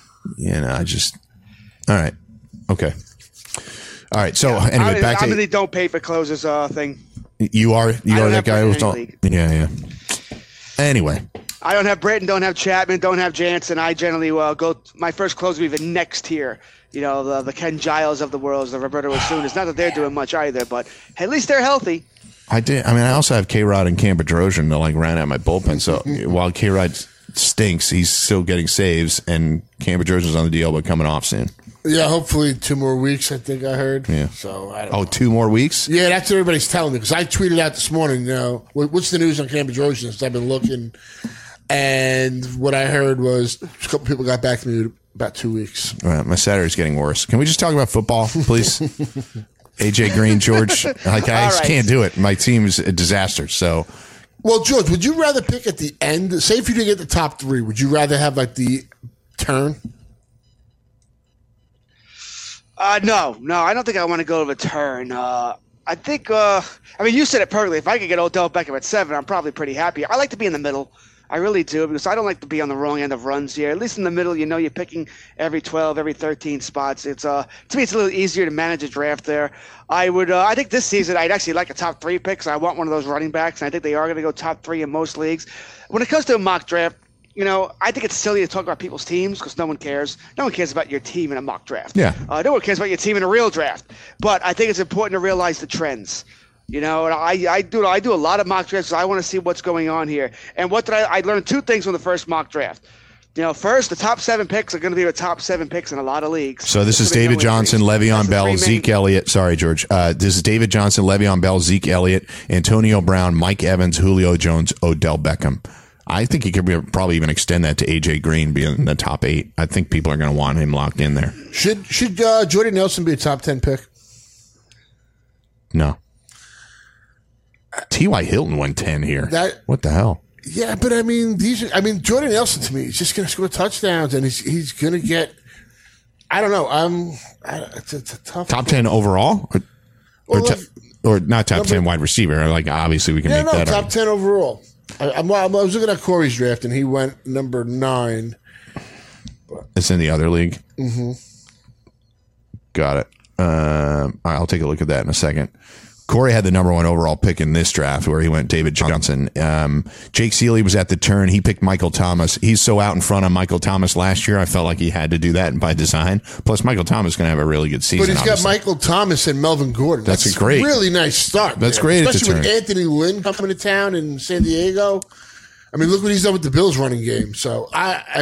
F: All right. Okay. All right. So anyway, back to
E: the don't pay for closers thing.
F: You are that guy who's don't. Yeah. Anyway,
E: I don't have Britton, don't have Chapman, don't have Jansen. I generally go. My first closer will be the next tier. The Ken Giles of the world, the Roberto Osuna. It's not that they're doing much either, but at least they're healthy.
F: I also have K-Rod and Cam Bedrosian to round out my bullpen. So while K-Rod stinks, he's still getting saves, and Cam Bedrosian's on the DL, but coming off soon.
D: Yeah, hopefully 2 more weeks, I think I heard.
F: Yeah.
D: So I don't know.
F: 2 more weeks?
D: Yeah, that's what everybody's telling me, because I tweeted out this morning, what's the news on Cam Bedrosian? Since I've been looking, and what I heard was a couple people got back to me about 2 weeks.
F: All right, my Saturday's getting worse. Can we just talk about football, please? AJ Green, George. I just can't do it. My team's a disaster. So,
D: well, George, would you rather pick at the end? Say if you didn't get the top 3, would you rather have the turn?
E: No, I don't think I want to go to the turn. I think, you said it perfectly. If I could get Odell Beckham at 7, I'm probably pretty happy. I like to be in the middle. I really do, because I don't like to be on the wrong end of runs here. At least in the middle, you're picking every 12, every 13 spots. It's to me, it's a little easier to manage a draft there. I think this season I'd actually like a top 3 pick, so I want one of those running backs, and I think they are going to go top 3 in most leagues. When it comes to a mock draft, I think it's silly to talk about people's teams because no one cares. No one cares about your team in a mock draft.
F: Yeah.
E: No one cares about your team in a real draft. But I think it's important to realize the trends. And I do a lot of mock drafts. So I want to see what's going on here. And what did I learned 2 things from the first mock draft. First, the top 7 picks are going to be the top 7 picks in a lot of leagues.
F: So this is David Johnson, Le'Veon Bell, Zeke Elliott. Sorry, George. This is David Johnson, Le'Veon Bell, Zeke Elliott, Antonio Brown, Mike Evans, Julio Jones, Odell Beckham. I think he could probably even extend that to AJ Green being in the top 8. I think people are going to want him locked in there.
D: Should Jordy Nelson be a top 10 pick?
F: No. T.Y. Hilton went 10 here. What the hell?
D: Yeah, but Jordy Nelson to me is just going to score touchdowns, and he's going to get. I don't know. It's a tough
F: top 10 overall, or not top 10 wide receiver. Obviously we can make that
D: top 10 overall. I was looking at Corey's draft, and he went number 9.
F: It's in the other league.
D: Mm-hmm.
F: Got it. I'll take a look at that in a second. Corey had the number 1 overall pick in this draft where he went David Johnson. Jake Seeley was at the turn. He picked Michael Thomas. He's so out in front of Michael Thomas last year. I felt like he had to do that by design. Plus, Michael Thomas is going to have a really good season.
D: But he's got Michael Thomas and Melvin Gordon.
F: That's a great,
D: really nice start.
F: That's great.
D: Especially with Anthony Lynn coming to town in San Diego. Look what he's done with the Bills running game. So, I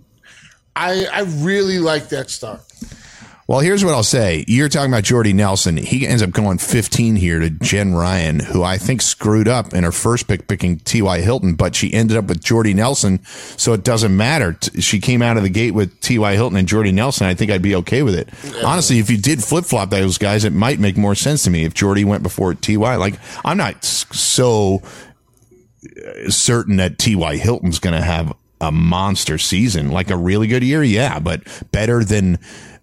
D: really like that start.
F: Well, here's what I'll say. You're talking about Jordy Nelson. He ends up going 15 here to Jen Ryan, who I think screwed up in her first pick picking T.Y. Hilton, but she ended up with Jordy Nelson, so it doesn't matter. She came out of the gate with T.Y. Hilton and Jordy Nelson. I think I'd be okay with it. Yeah. Honestly, if you did flip-flop those guys, it might make more sense to me if Jordy went before T.Y. I'm not so certain that T.Y. Hilton's going to have a monster season, a really good year, yeah, but better than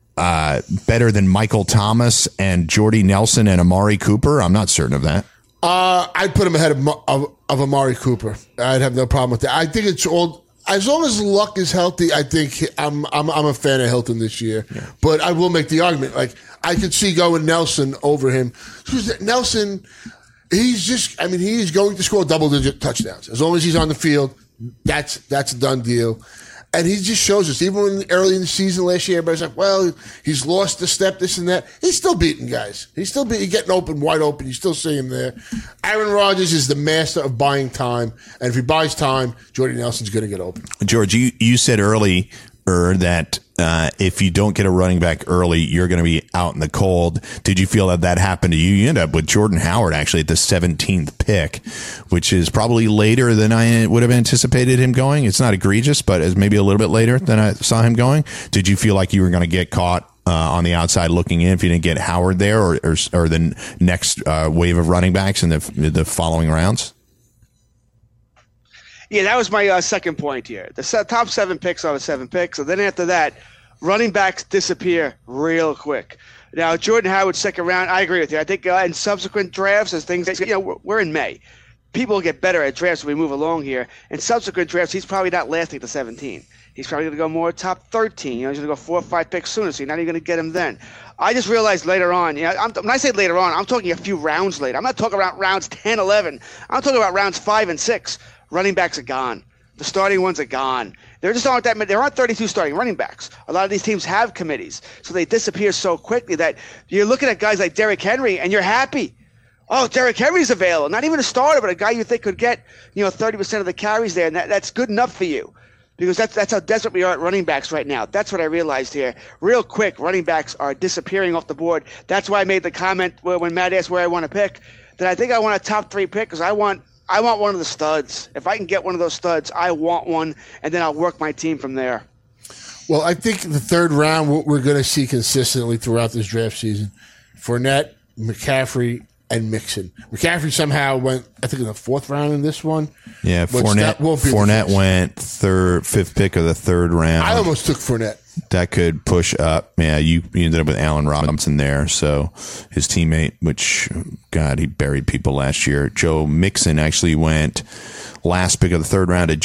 F: Michael Thomas and Jordy Nelson and Amari Cooper? I'm not certain of that.
D: I'd put him ahead of Amari Cooper. I'd have no problem with that. I think it's all as long as Luck is healthy. I think I'm a fan of Hilton this year. Yeah. But I will make the argument I could see going Nelson over him. Nelson, he's going to score double-digit touchdowns as long as he's on the field. That's a done deal. And he just shows us, even when early in the season last year, everybody's like, well, he's lost a step, this and that. He's still beating guys. He's getting open, wide open. You still see him there. Aaron Rodgers is the master of buying time. And if he buys time, Jordy Nelson's going to get open.
F: George, you said earlier that if you don't get a running back early, you're going to be out in the cold. Did you feel that happened to you? You end up with Jordan Howard actually at the 17th pick, which is probably later than I would have anticipated him going. It's not egregious, but it's maybe a little bit later than I saw him going. Did you feel like you were going to get caught on the outside looking in if you didn't get Howard there or the next wave of running backs in the following rounds?
E: Yeah, that was my second point here. The top 7 picks are the 7 picks. And then after that, running backs disappear real quick. Now, Jordan Howard, second round, I agree with you. I think in subsequent drafts, as things, we're in May. People get better at drafts as we move along here. In subsequent drafts, he's probably not lasting to 17. He's probably going to go more top 13. He's going to go 4 or 5 picks sooner, so you're not even going to get him then. I just realized later on, when I say later on, I'm talking a few rounds later. I'm not talking about rounds 10, 11. I'm talking about rounds 5 and 6. Running backs are gone. The starting ones are gone. There just aren't that many. There aren't 32 starting running backs. A lot of these teams have committees, so they disappear so quickly that you're looking at guys like Derrick Henry, and you're happy. Oh, Derrick Henry's available. Not even a starter, but a guy you think could get 30% of the carries there, and that's good enough for you. Because that's how desperate we are at running backs right now. That's what I realized here. Real quick, running backs are disappearing off the board. That's why I made the comment when Matt asked where I want to pick, that I think I want a top 3 pick because I want one of the studs. If I can get one of those studs, I want one, and then I'll work my team from there.
D: Well, I think the third round, what we're going to see consistently throughout this draft season, Fournette, McCaffrey, and Mixon. McCaffrey somehow went, I think, in the 4th round in this one.
F: Yeah, Fournette went 5th pick of the 3rd round.
D: I almost took Fournette.
F: That could push up. Yeah, you ended up with Allen Robinson there. So his teammate, which, God, he buried people last year. Joe Mixon actually went last pick of the 3rd round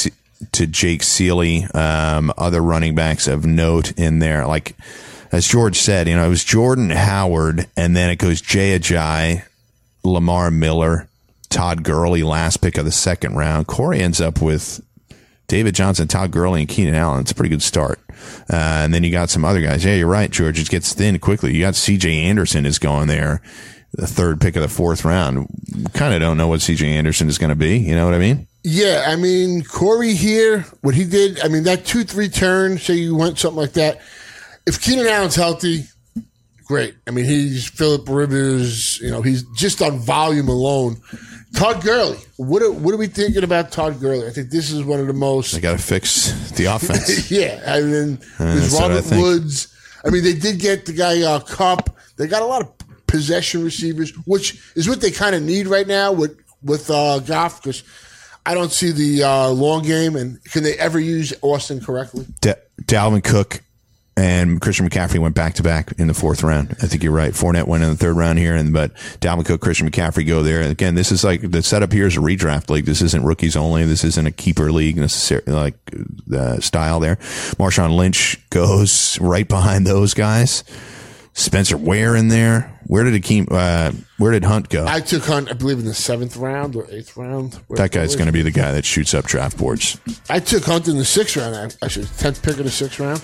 F: to Jake Seeley. Other running backs of note in there, like, as George said, it was Jordan Howard, and then it goes Jay Ajayi, Lamar Miller, Todd Gurley, last pick of the 2nd round. Corey ends up with David Johnson, Todd Gurley, and Keenan Allen. It's a pretty good start. And then you got some other guys. Yeah, you're right, George. It gets thin quickly. You got C.J. Anderson is going there, the 3rd pick of the 4th round. Kind of don't know what C.J. Anderson is going to be. You know what I mean?
D: Yeah, I mean, Corey here, what he did, I mean, that 2-3 turn, say you went something like that. If Keenan Allen's healthy, great. I mean, he's Phillip Rivers. He's just on volume alone. Todd Gurley. What are we thinking about Todd Gurley? I think this is one of the most.
F: They got to fix the offense.
D: Yeah, I mean, there's Robert Woods. I mean, they did get the guy Kupp. They got a lot of possession receivers, which is what they kind of need right now with Goff, because I don't see the long game. And can they ever use Austin correctly?
F: Dalvin Cook and Christian McCaffrey went back-to-back in the 4th round. I think you're right. Fournette went in the 3rd round here, but Dalvin Cook, Christian McCaffrey go there. Again, this is like the setup here is a redraft league. This isn't rookies only. This isn't a keeper league necessarily, like the style there. Marshawn Lynch goes right behind those guys. Spencer Ware in there. Where did Hunt go?
D: I took Hunt, I believe, in the 7th round or 8th round.
F: That guy's going to be the guy that shoots up draft boards.
D: I took Hunt in the 6th round, actually. 10th pick of the 6th round.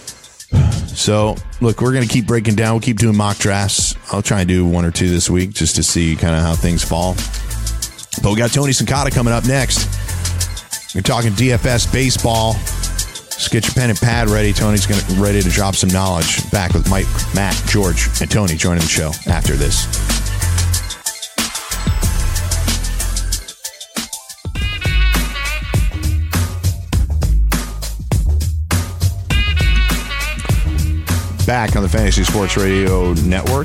F: So, look, we're going to keep breaking down. We'll keep doing mock drafts. I'll try and do 1 or 2 this week just to see kind of how things fall. But we got Tony Sincata coming up next. We're talking DFS baseball. Just get your pen and pad ready. Tony's ready to drop some knowledge. Back with Mike, Matt, George, and Tony joining the show after this. Back on the Fantasy Sports Radio Network.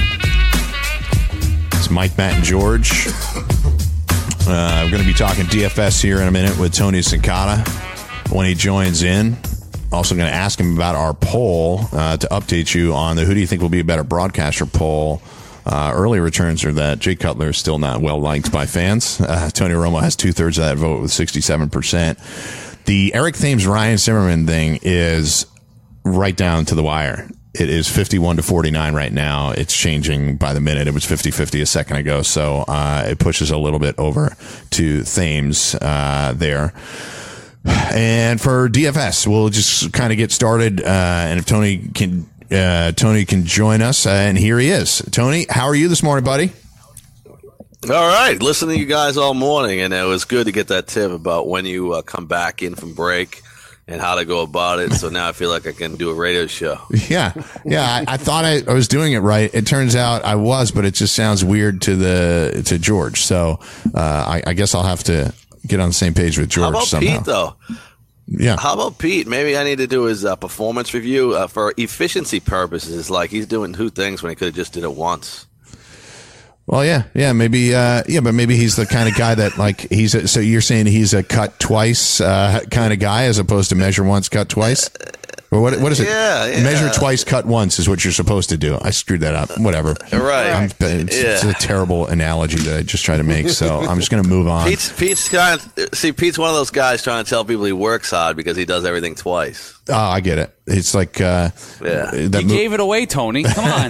F: It's Mike, Matt, and George. We're going to be talking DFS here in a minute with Tony Sincata when he joins in. Also going to ask him about our poll to update you on the who do you think will be a better broadcaster poll. Early returns are that Jay Cutler is still not well liked by fans. Tony Romo has 2/3 of that vote with 67%. The Eric Thames, Ryan Zimmerman thing is right down to the wire. It is 51-49 right now. It's changing by the minute. It was 50-50 a second ago. So it pushes a little bit over to Thames there. And for DFS, we'll just kind of get started. And if Tony can join us, and here he is. Tony, how are you this morning, buddy?
H: All right. Listening to you guys all morning, and it was good to get that tip about when you come back in from break and how to go about it. So now I feel like I can do a radio show.
F: Yeah. I thought I was doing it right. It turns out I was, but it just sounds weird to George. So I guess I'll have to get on the same page with George.
H: How about
F: somehow.
H: Pete, though?
F: Yeah.
H: How about Pete? Maybe I need to do his performance review for efficiency purposes. Like he's doing 2 things when he could have just did it once.
F: Well, yeah, maybe, but maybe he's the kind of guy that like so you're saying he's a cut twice kind of guy as opposed to measure once, cut twice. Or what is it?
H: Yeah.
F: Measure twice, cut once is what you're supposed to do. I screwed that up. Whatever.
H: Right.
F: It's a terrible analogy that I just tried to make, so I'm just going to move on.
H: Pete's one of those guys trying to tell people he works hard because he does everything twice.
F: Oh, I get it. It's like
G: you gave it away, Tony. Come on.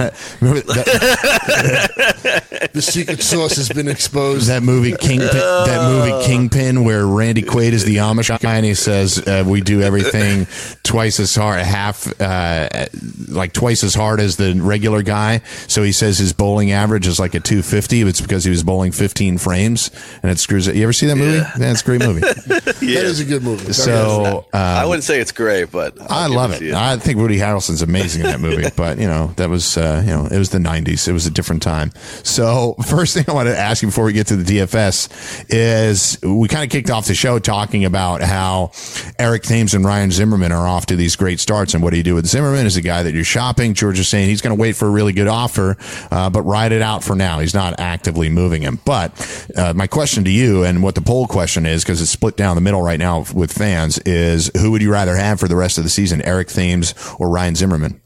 D: The secret sauce has been exposed.
F: That movie Kingpin, where Randy Quaid is the Amish guy, and he says we do everything twice as hard, twice as hard as the regular guy. So he says his bowling average is like a 250. It's because he was bowling 15 frames, and it screws it. You ever see that movie? Yeah, it's a great movie.
D: That is a good movie.
F: So
H: I wouldn't say it's great, but
F: I love it. I think Woody Harrelson's amazing in that movie, but that was it was the 90s. It was a different time. So first thing I wanted to ask you before we get to the DFS is we kind of kicked off the show talking about how Eric Thames and Ryan Zimmerman are off to these great starts. And what do you do with Zimmerman? Is a guy that you're shopping. George is saying he's going to wait for a really good offer, but ride it out for now. He's not actively moving him. But my question to you, and what the poll question is, because it's split down the middle right now with fans, is who would you rather have for the rest of the season, Eric Thames or Ryan Zimmerman?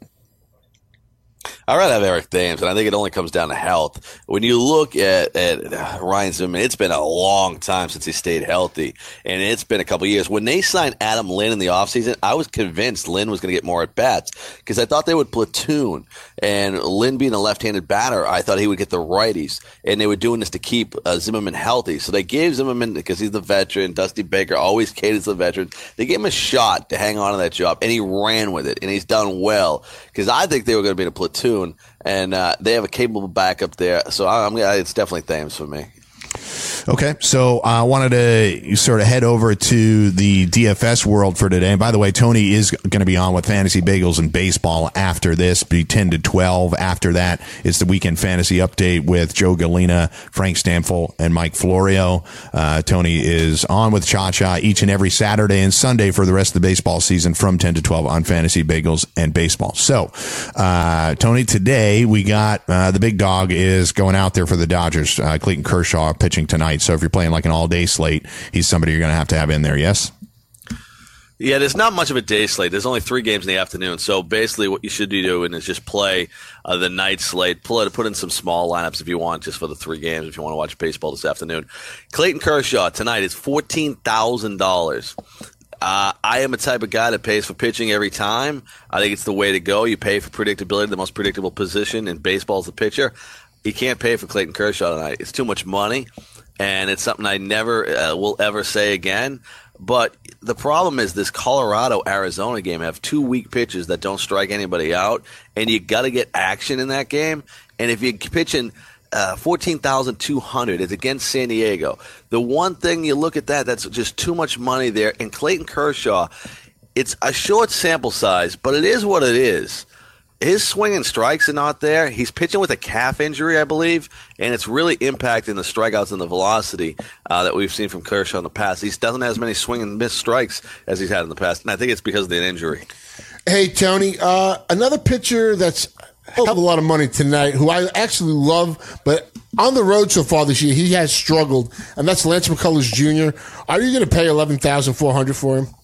H: I'd rather have Eric Thames, and I think it only comes down to health. When you look at Ryan Zimmerman, it's been a long time since he stayed healthy, and it's been a couple years. When they signed Adam Lynn in the offseason, I was convinced Lynn was going to get more at-bats because I thought they would platoon, and Lynn being a left-handed batter, I thought he would get the righties, and they were doing this to keep Zimmerman healthy. So they gave Zimmerman, because he's the veteran, Dusty Baker always caters the veteran, they gave him a shot to hang on to that job, and he ran with it, and he's done well because I think they were going to be in a platoon. And they have a capable backup there, so it's definitely Thames for me.
F: Okay, so I wanted to sort of head over to the DFS world for today. And by the way, Tony is going to be on with Fantasy Bagels and Baseball after this, be 10 to 12. After that, it's the Weekend Fantasy Update with Joe Galena, Frank Stamfel, and Mike Florio. Tony is on with Cha-Cha each and every Saturday and Sunday for the rest of the baseball season from 10 to 12 on Fantasy Bagels and Baseball. So, Tony, today we got the big dog is going out there for the Dodgers. Clayton Kershaw pitching tonight. So if you're playing like an all-day slate, he's somebody you're going to have in there, yes?
H: Yeah, there's not much of a day slate. There's only 3 games in the afternoon. So basically what you should be doing is just play the night slate. Put in some small lineups if you want, just for the 3 games if you want to watch baseball this afternoon. Clayton Kershaw tonight is $14,000. I am a type of guy that pays for pitching every time. I think it's the way to go. You pay for predictability. The most predictable position in baseball is the pitcher. You can't pay for Clayton Kershaw tonight. It's too much money, and it's something I never will ever say again. But the problem is this Colorado-Arizona game have 2 weak pitchers that don't strike anybody out, and you got to get action in that game. And if you're pitching 14,200, it's against San Diego. The one thing you look at that's just too much money there. And Clayton Kershaw, it's a short sample size, but it is what it is. His swing and strikes are not there. He's pitching with a calf injury, I believe, and it's really impacting the strikeouts and the velocity that we've seen from Kershaw in the past. He doesn't have as many swing and miss strikes as he's had in the past, and I think it's because of the injury.
D: Hey, Tony, another pitcher that's held a lot of money tonight, who I actually love, but on the road so far this year, he has struggled, and that's Lance McCullers Jr. Are you going to pay $11,400 for him?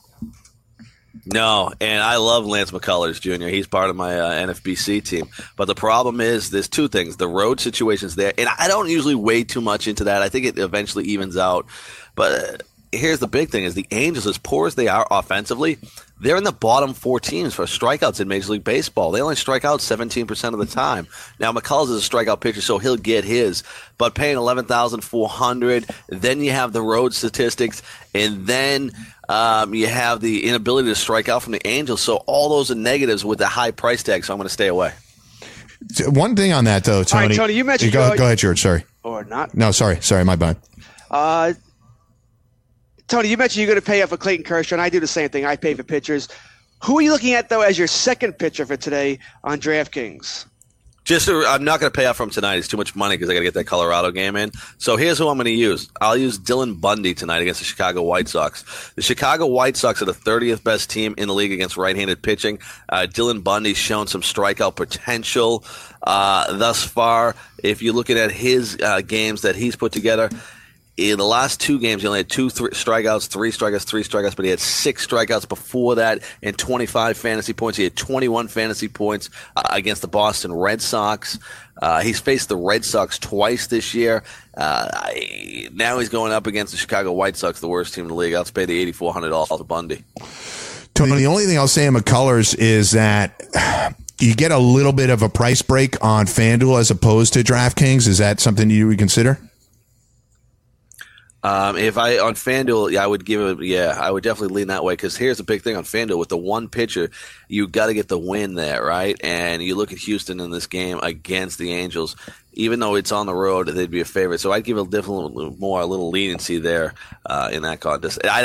H: No, and I love Lance McCullers Jr. He's part of my NFBC team. But the problem is there's 2 things. The road situation's there, and I don't usually wade too much into that. I think it eventually evens out. But here's the big thing is the Angels, as poor as they are offensively, they're in the bottom 4 teams for strikeouts in Major League Baseball. They only strike out 17% of the time. Now, McCullers is a strikeout pitcher, so he'll get his. But paying $11,400, then you have the road statistics, and then you have the inability to strike out from the Angels. So all those are negatives with the high price tag, so I'm going to stay away.
F: One thing on that, though, Tony.
E: All right, Tony, you mentioned...
F: Go ahead, George. Sorry.
E: Or not.
F: No, sorry, my bad.
E: Tony, you mentioned you're going to pay up for Clayton Kershaw, and I do the same thing. I pay for pitchers. Who are you looking at, though, as your second pitcher for today on DraftKings?
H: I'm not going to pay up from tonight. It's too much money because I got to get that Colorado game in. So here's who I'm going to use. I'll use Dylan Bundy tonight against the Chicago White Sox. The Chicago White Sox are the 30th best team in the league against right-handed pitching. Dylan Bundy's shown some strikeout potential thus far. If you're looking at his games that he's put together, in the last 2 games, he only had 3 strikeouts, but he had 6 strikeouts before that and 25 fantasy points. He had 21 fantasy points against the Boston Red Sox. He's faced the Red Sox twice this year. Now he's going up against the Chicago White Sox, the worst team in the league. I'll pay the $8,400 to Bundy.
F: Tony, the only thing I'll say in McCullers is that you get a little bit of a price break on FanDuel as opposed to DraftKings. Is that something you would consider?
H: If I on FanDuel, I would I would definitely lean that way because here's the big thing on FanDuel with the one pitcher, you got to get the win there, right? And you look at Houston in this game against the Angels, even though it's on the road, they'd be a favorite. So I'd give a little leniency there in that contest. I'd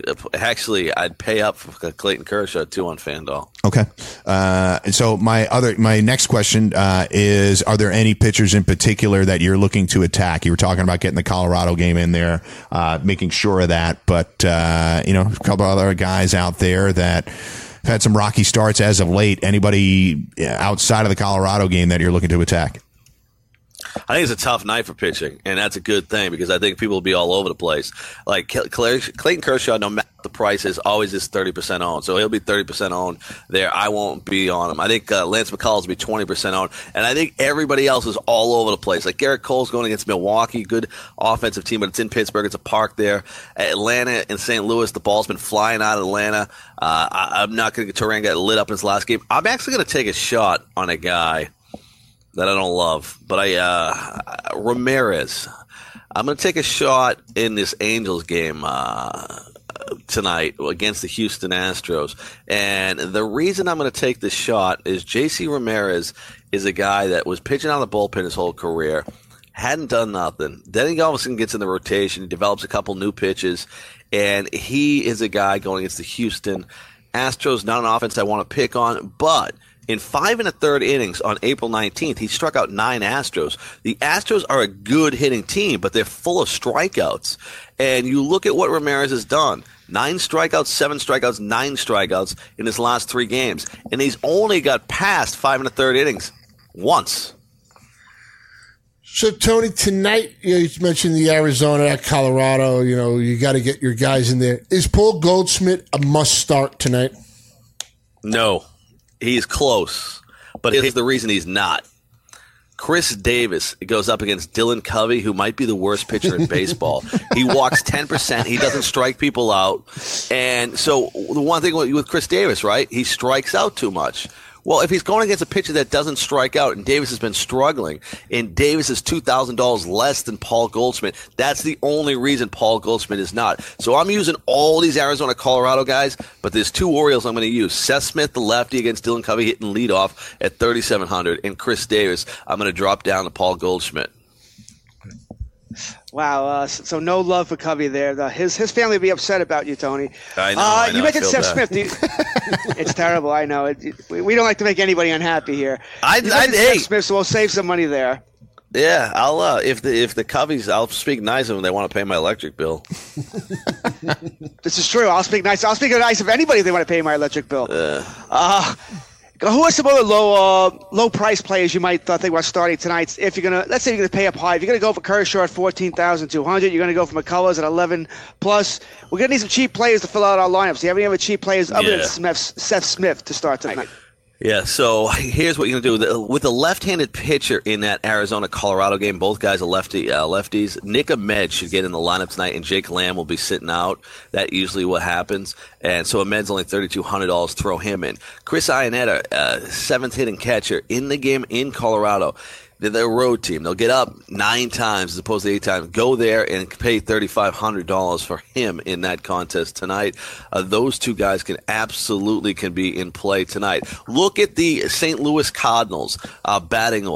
H: I'd pay up for Clayton Kershaw too on FanDuel.
F: Okay. So my next question is: are there any pitchers in particular that you're looking to attack? You were talking about getting the Colorado game in there, making sure of that, but a couple of other guys out there that have had some rocky starts as of late. Anybody outside of the Colorado game that you're looking to attack?
H: I think it's a tough night for pitching, and that's a good thing because I think people will be all over the place. Like Clayton Kershaw, no matter what the price is, always is 30% owned. So he'll be 30% owned there. I won't be on him. I think Lance McCullers will be 20% owned, and I think everybody else is all over the place. Like Garrett Cole's going against Milwaukee, good offensive team, but it's in Pittsburgh. It's a park there. Atlanta and St. Louis, the ball's been flying out of Atlanta. I'm not going to get Turan got lit up in his last game. I'm actually going to take a shot on a guy that I don't love, but Ramirez. I'm going to take a shot in this Angels game tonight against the Houston Astros. And the reason I'm going to take this shot is J.C. Ramirez is a guy that was pitching out of the bullpen his whole career, hadn't done nothing. Then he all of a sudden gets in the rotation, he develops a couple new pitches, and he is a guy going against the Houston Astros. Not an offense I want to pick on, but in 5 1/3 innings on April 19th, he struck out 9 Astros. The Astros are a good hitting team, but they're full of strikeouts. And you look at what Ramirez has done. 9 strikeouts, 7 strikeouts, 9 strikeouts in his last 3 games. And he's only got past 5 1/3 innings once.
D: So, Tony, tonight, you mentioned the Arizona at Colorado. You got to get your guys in there. Is Paul Goldschmidt a must start tonight?
H: No. He's close, but here's the reason he's not. Chris Davis goes up against Dylan Covey, who might be the worst pitcher in baseball. He walks 10%. He doesn't strike people out. And so the one thing with Chris Davis, right, he strikes out too much. Well, if he's going against a pitcher that doesn't strike out, and Davis has been struggling, and Davis is $2,000 less than Paul Goldschmidt, that's the only reason Paul Goldschmidt is not. So I'm using all these Arizona, Colorado guys, but there's 2 Orioles I'm going to use. Seth Smith, the lefty, against Dylan Covey, hitting leadoff at 3,700, and Chris Davis, I'm going to drop down to Paul Goldschmidt.
E: Wow, so no love for Covey there. His family will be upset about you, Tony.
H: I know.
E: You mentioned Seth Smith. It's terrible. I know. We don't like to make anybody unhappy here. Seth Smith, so we'll save some money there.
H: Yeah, I'll if the Coveys, I'll speak nice of them. They want to pay my electric bill.
E: This is true. I'll speak nice. I'll speak nice of anybody if they want to pay my electric bill. Who are some other low price players you might think about starting tonight? If you're let's say you're gonna pay up high, if you're gonna go for Kershaw at 14,200, you're gonna go for McCullers at 11 plus. We're gonna need some cheap players to fill out our lineups. Do you have any other cheap players other than Seth Smith to start tonight?
H: Yeah, so here's what you're going to do. With a left-handed pitcher in that Arizona-Colorado game, both guys are lefties. Nick Ahmed should get in the lineup tonight, and Jake Lamb will be sitting out. That's usually what happens. And so Ahmed's only $3,200. Throw him in. Chris Iannetta, 7th hitting catcher in the game in Colorado. They're a road team. They'll get up 9 times as opposed to 8 times. Go there and pay $3,500 for him in that contest tonight. Those 2 guys can be in play tonight. Look at the St. Louis Cardinals batting order.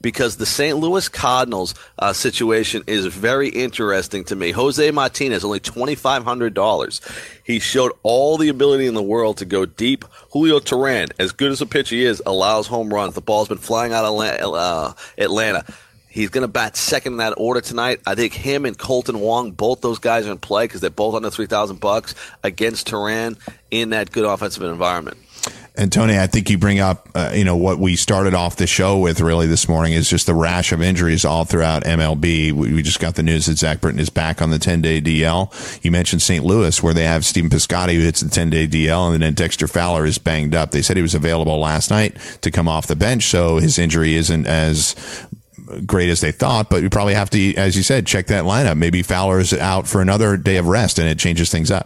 H: because the St. Louis Cardinals situation is very interesting to me. Jose Martinez, only $2,500. He showed all the ability in the world to go deep. Julio Teheran, as good as a pitcher he is, allows home runs. The ball's been flying out of Atlanta. He's going to bat second in that order tonight. I think him and Colton Wong, both those guys are in play because they're both under $3,000 against Teheran in that good offensive environment.
F: And Tony, I think you bring up, what we started off the show with really this morning is just the rash of injuries all throughout MLB. We just got the news that Zach Britton is back on the 10-day DL. You mentioned St. Louis, where they have Stephen Piscotty, who hits the 10-day DL, and then Dexter Fowler is banged up. They said he was available last night to come off the bench, so his injury isn't as great as they thought, but we probably have to, as you said, check that lineup. Maybe Fowler's out for another day of rest, and it changes things up.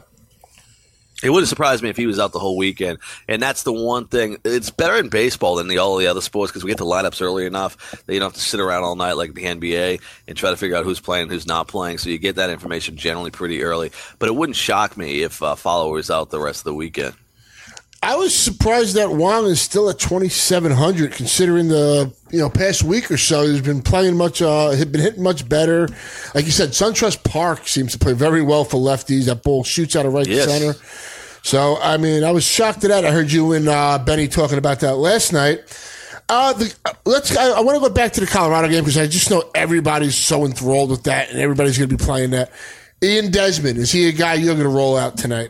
H: It wouldn't surprise me if he was out the whole weekend. And that's the one thing. It's better in baseball than all the other sports because we get the lineups early enough that you don't have to sit around all night like the NBA and try to figure out who's playing and who's not playing. So you get that information generally pretty early. But it wouldn't shock me if Fowler was out the rest of the weekend.
D: I was surprised that Wong is still at 2,700, considering the past week or so he's been playing much. Had been hitting much better. Like you said, SunTrust Park seems to play very well for lefties. That ball shoots out of right to center. So I was shocked at that. I heard you and Benny talking about that last night. I want to go back to the Colorado game because I just know everybody's so enthralled with that, and everybody's going to be playing that. Ian Desmond, is he a guy you're going to roll out tonight?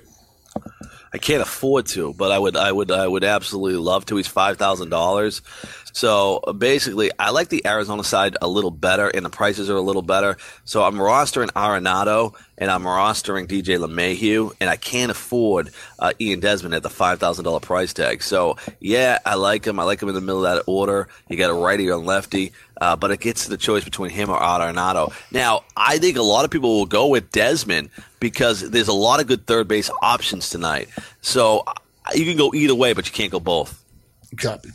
H: I can't afford to, but I would absolutely love to. He's $5,000. So basically, I like the Arizona side a little better, and the prices are a little better. So I'm rostering Arenado, and I'm rostering DJ LeMahieu, and I can't afford Ian Desmond at the $5,000 price tag. So, yeah, I like him. I like him in the middle of that order. You got a righty or lefty, but it gets to the choice between him or Arenado. Now, I think a lot of people will go with Desmond because there's a lot of good third base options tonight. So you can go either way, but you can't go both.
D: Copy.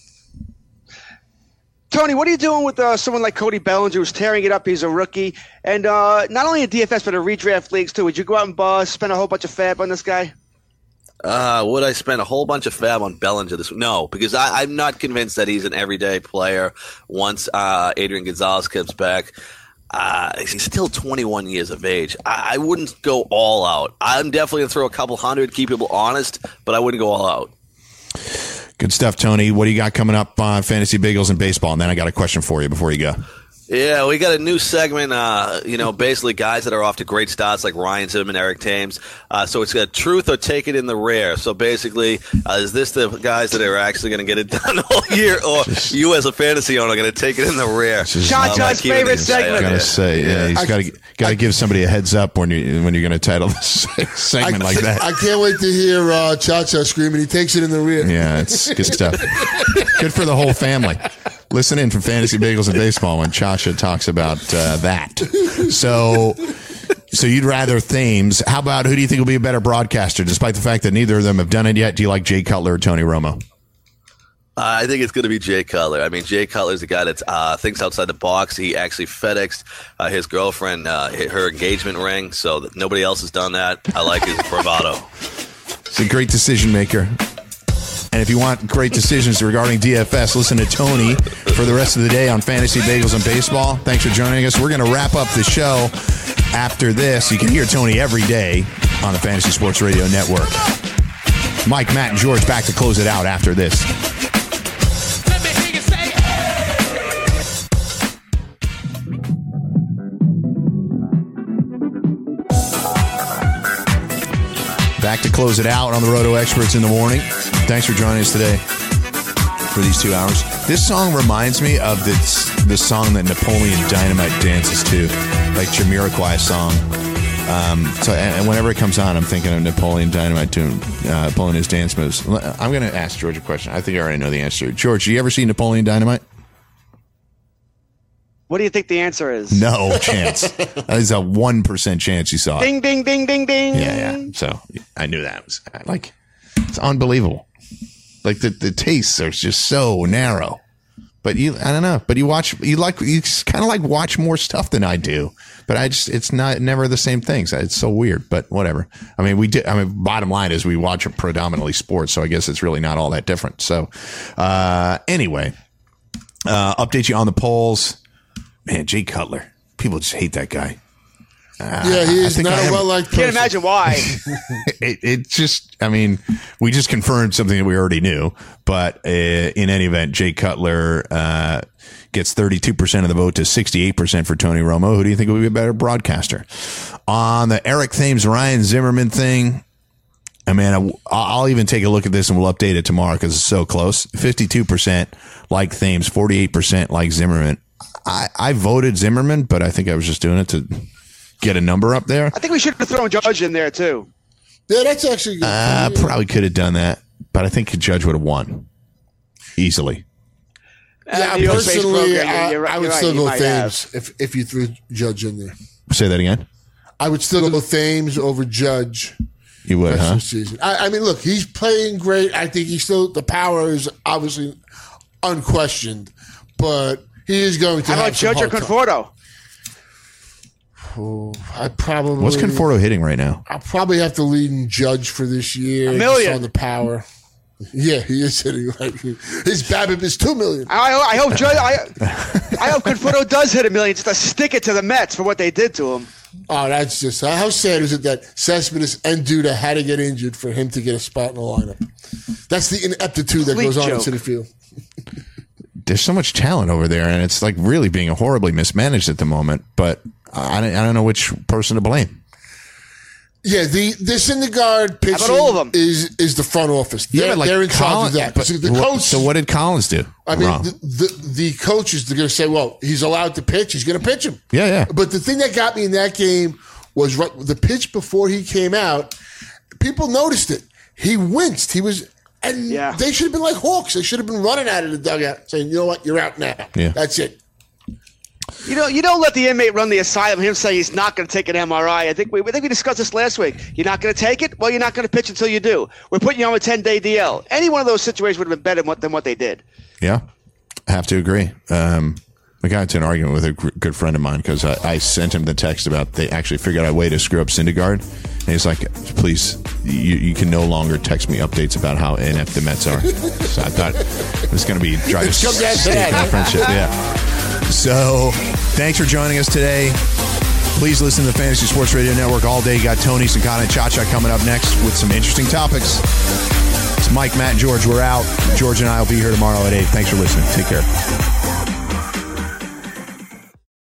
E: Tony, what are you doing with someone like Cody Bellinger who's tearing it up? He's a rookie. And not only in DFS, but in redraft leagues, too. Would you go out and spend a whole bunch of fab on this guy?
H: Would I spend a whole bunch of fab on Bellinger this week? No, because I'm not convinced that he's an everyday player once Adrian Gonzalez comes back. He's still 21 years of age. I wouldn't go all out. I'm definitely going to throw a couple hundred, keep people honest, but I wouldn't go all out.
F: Good stuff, Tony. What do you got coming up on Fantasy Bagels and Baseball? And then I got a question for you before you go.
H: Yeah, we got a new segment, basically guys that are off to great starts like Ryan Zimmerman, Eric Thames. So it's got truth or take it in the rare. So basically, is this the guys that are actually going to get it done all year, or you as a fantasy owner are going to take it in the rare?
E: Cha-Cha's favorite segment.
F: I got to say, he's got to give somebody a heads up when you're going to title this segment like that.
D: I can't wait to hear Cha-Cha screaming. He takes it in the rear.
F: Yeah, it's good stuff. Good for the whole family. Listen in for Fantasy Bagels and Baseball when Cha-Cha talks about that. So you'd rather Thames. How about who do you think will be a better broadcaster, despite the fact that neither of them have done it yet? Do you like Jay Cutler or Tony Romo?
H: I think it's going to be Jay Cutler. I mean, Jay Cutler is a guy that thinks outside the box. He actually FedExed his girlfriend her engagement ring, so that nobody else has done that. I like his bravado.
F: He's a great decision maker. And if you want great decisions regarding DFS, listen to Tony for the rest of the day on Fantasy Bagels and Baseball. Thanks for joining us. We're going to wrap up the show after this. You can hear Tony every day on the Fantasy Sports Radio Network. Mike, Matt, and George back to close it out after this. Back to close it out on the Roto Experts in the morning. Thanks for joining us today for these 2 hours. This song reminds me of the song that Napoleon Dynamite dances to, like Jamiroquai song. And whenever it comes on, I'm thinking of Napoleon Dynamite doing pulling his dance moves. I'm going to ask George a question. I think I already know the answer. George, you ever see Napoleon Dynamite?
E: What do you think the answer is?
F: No chance. There's a 1% chance you saw it.
E: Ding, ding, ding, ding, ding.
F: Yeah. So I knew that. It's unbelievable. Like the tastes are just so narrow. But I don't know. But you kind of like watch more stuff than I do. But it's never the same things. It's so weird, but whatever. I mean, bottom line is we watch predominantly sports. So I guess it's really not all that different. So, anyway. Update you on the polls. Man, Jay Cutler. People just hate that guy.
D: Yeah, he is not a well-liked person.
E: Can't imagine why.
F: It just, I mean, we just confirmed something that we already knew. But in any event, Jay Cutler gets 32% of the vote to 68% for Tony Romo. Who do you think would be a better broadcaster? On the Eric Thames, Ryan Zimmerman thing, I mean, I'll even take a look at this and we'll update it tomorrow because it's so close. 52% like Thames, 48% like Zimmerman. I voted Zimmerman, but I think I was just doing it to get a number up there.
E: I think we should have thrown Judge in there too.
D: Yeah, that's actually good.
F: Probably could have done that, but I think Judge would have won easily.
D: Yeah, personally, I would still go Thames if you threw Judge in there.
F: Say that again.
D: I would still go Thames over Judge.
F: You would, huh?
D: Season. I mean, look, he's playing great. I think the power is obviously unquestioned, but he is going to.
E: How about Judge or Conforto?
F: What's Conforto hitting right now?
D: I'll probably have to lead in Judge for this year.
E: $1 million
D: on the power. Yeah, he is hitting like his BABIP is $2 million.
E: I hope Judge. I hope Conforto does hit $1 million just to stick it to the Mets for what they did to him.
D: Oh, that's just how sad is it that Cespedes and Duda had to get injured for him to get a spot in the lineup? That's the ineptitude that goes on in Citi Field.
F: There's so much talent over there, and it's like really being horribly mismanaged at the moment. But I don't know which person to blame.
D: Yeah, the Syndergaard pitching
E: How about all of them?
D: is the front office. They're in charge of that. But the coach,
F: so what did Collins do?
D: I mean, the coaches are going to say, well, he's allowed to pitch. He's going to pitch him.
F: Yeah.
D: But the thing that got me in that game was the pitch before he came out. People noticed it. He winced. He was, and they should have been like hawks. They should have been running out of the dugout saying, you know what, you're out now.
F: Yeah.
D: That's it.
E: You don't let the inmate run the asylum. Him saying he's not going to take an MRI. I think we discussed this last week. You're not going to take it? Well, you're not going to pitch until you do. We're putting you on a 10-day DL. Any one of those situations would have been better than what they did.
F: Yeah, I have to agree. I got into an argument with a good friend of mine because I sent him the text about they actually figured out a way to screw up Syndergaard. And he's like, please, you can no longer text me updates about how inept the Mets are. So I thought it was going to be trying to stake our friendship. Yeah. So, thanks for joining us today. Please listen to the Fantasy Sports Radio Network all day. You got Tony, Sakana, and Cha-Cha coming up next with some interesting topics. It's Mike, Matt, and George. We're out. George and I will be here tomorrow at 8. Thanks for listening. Take care.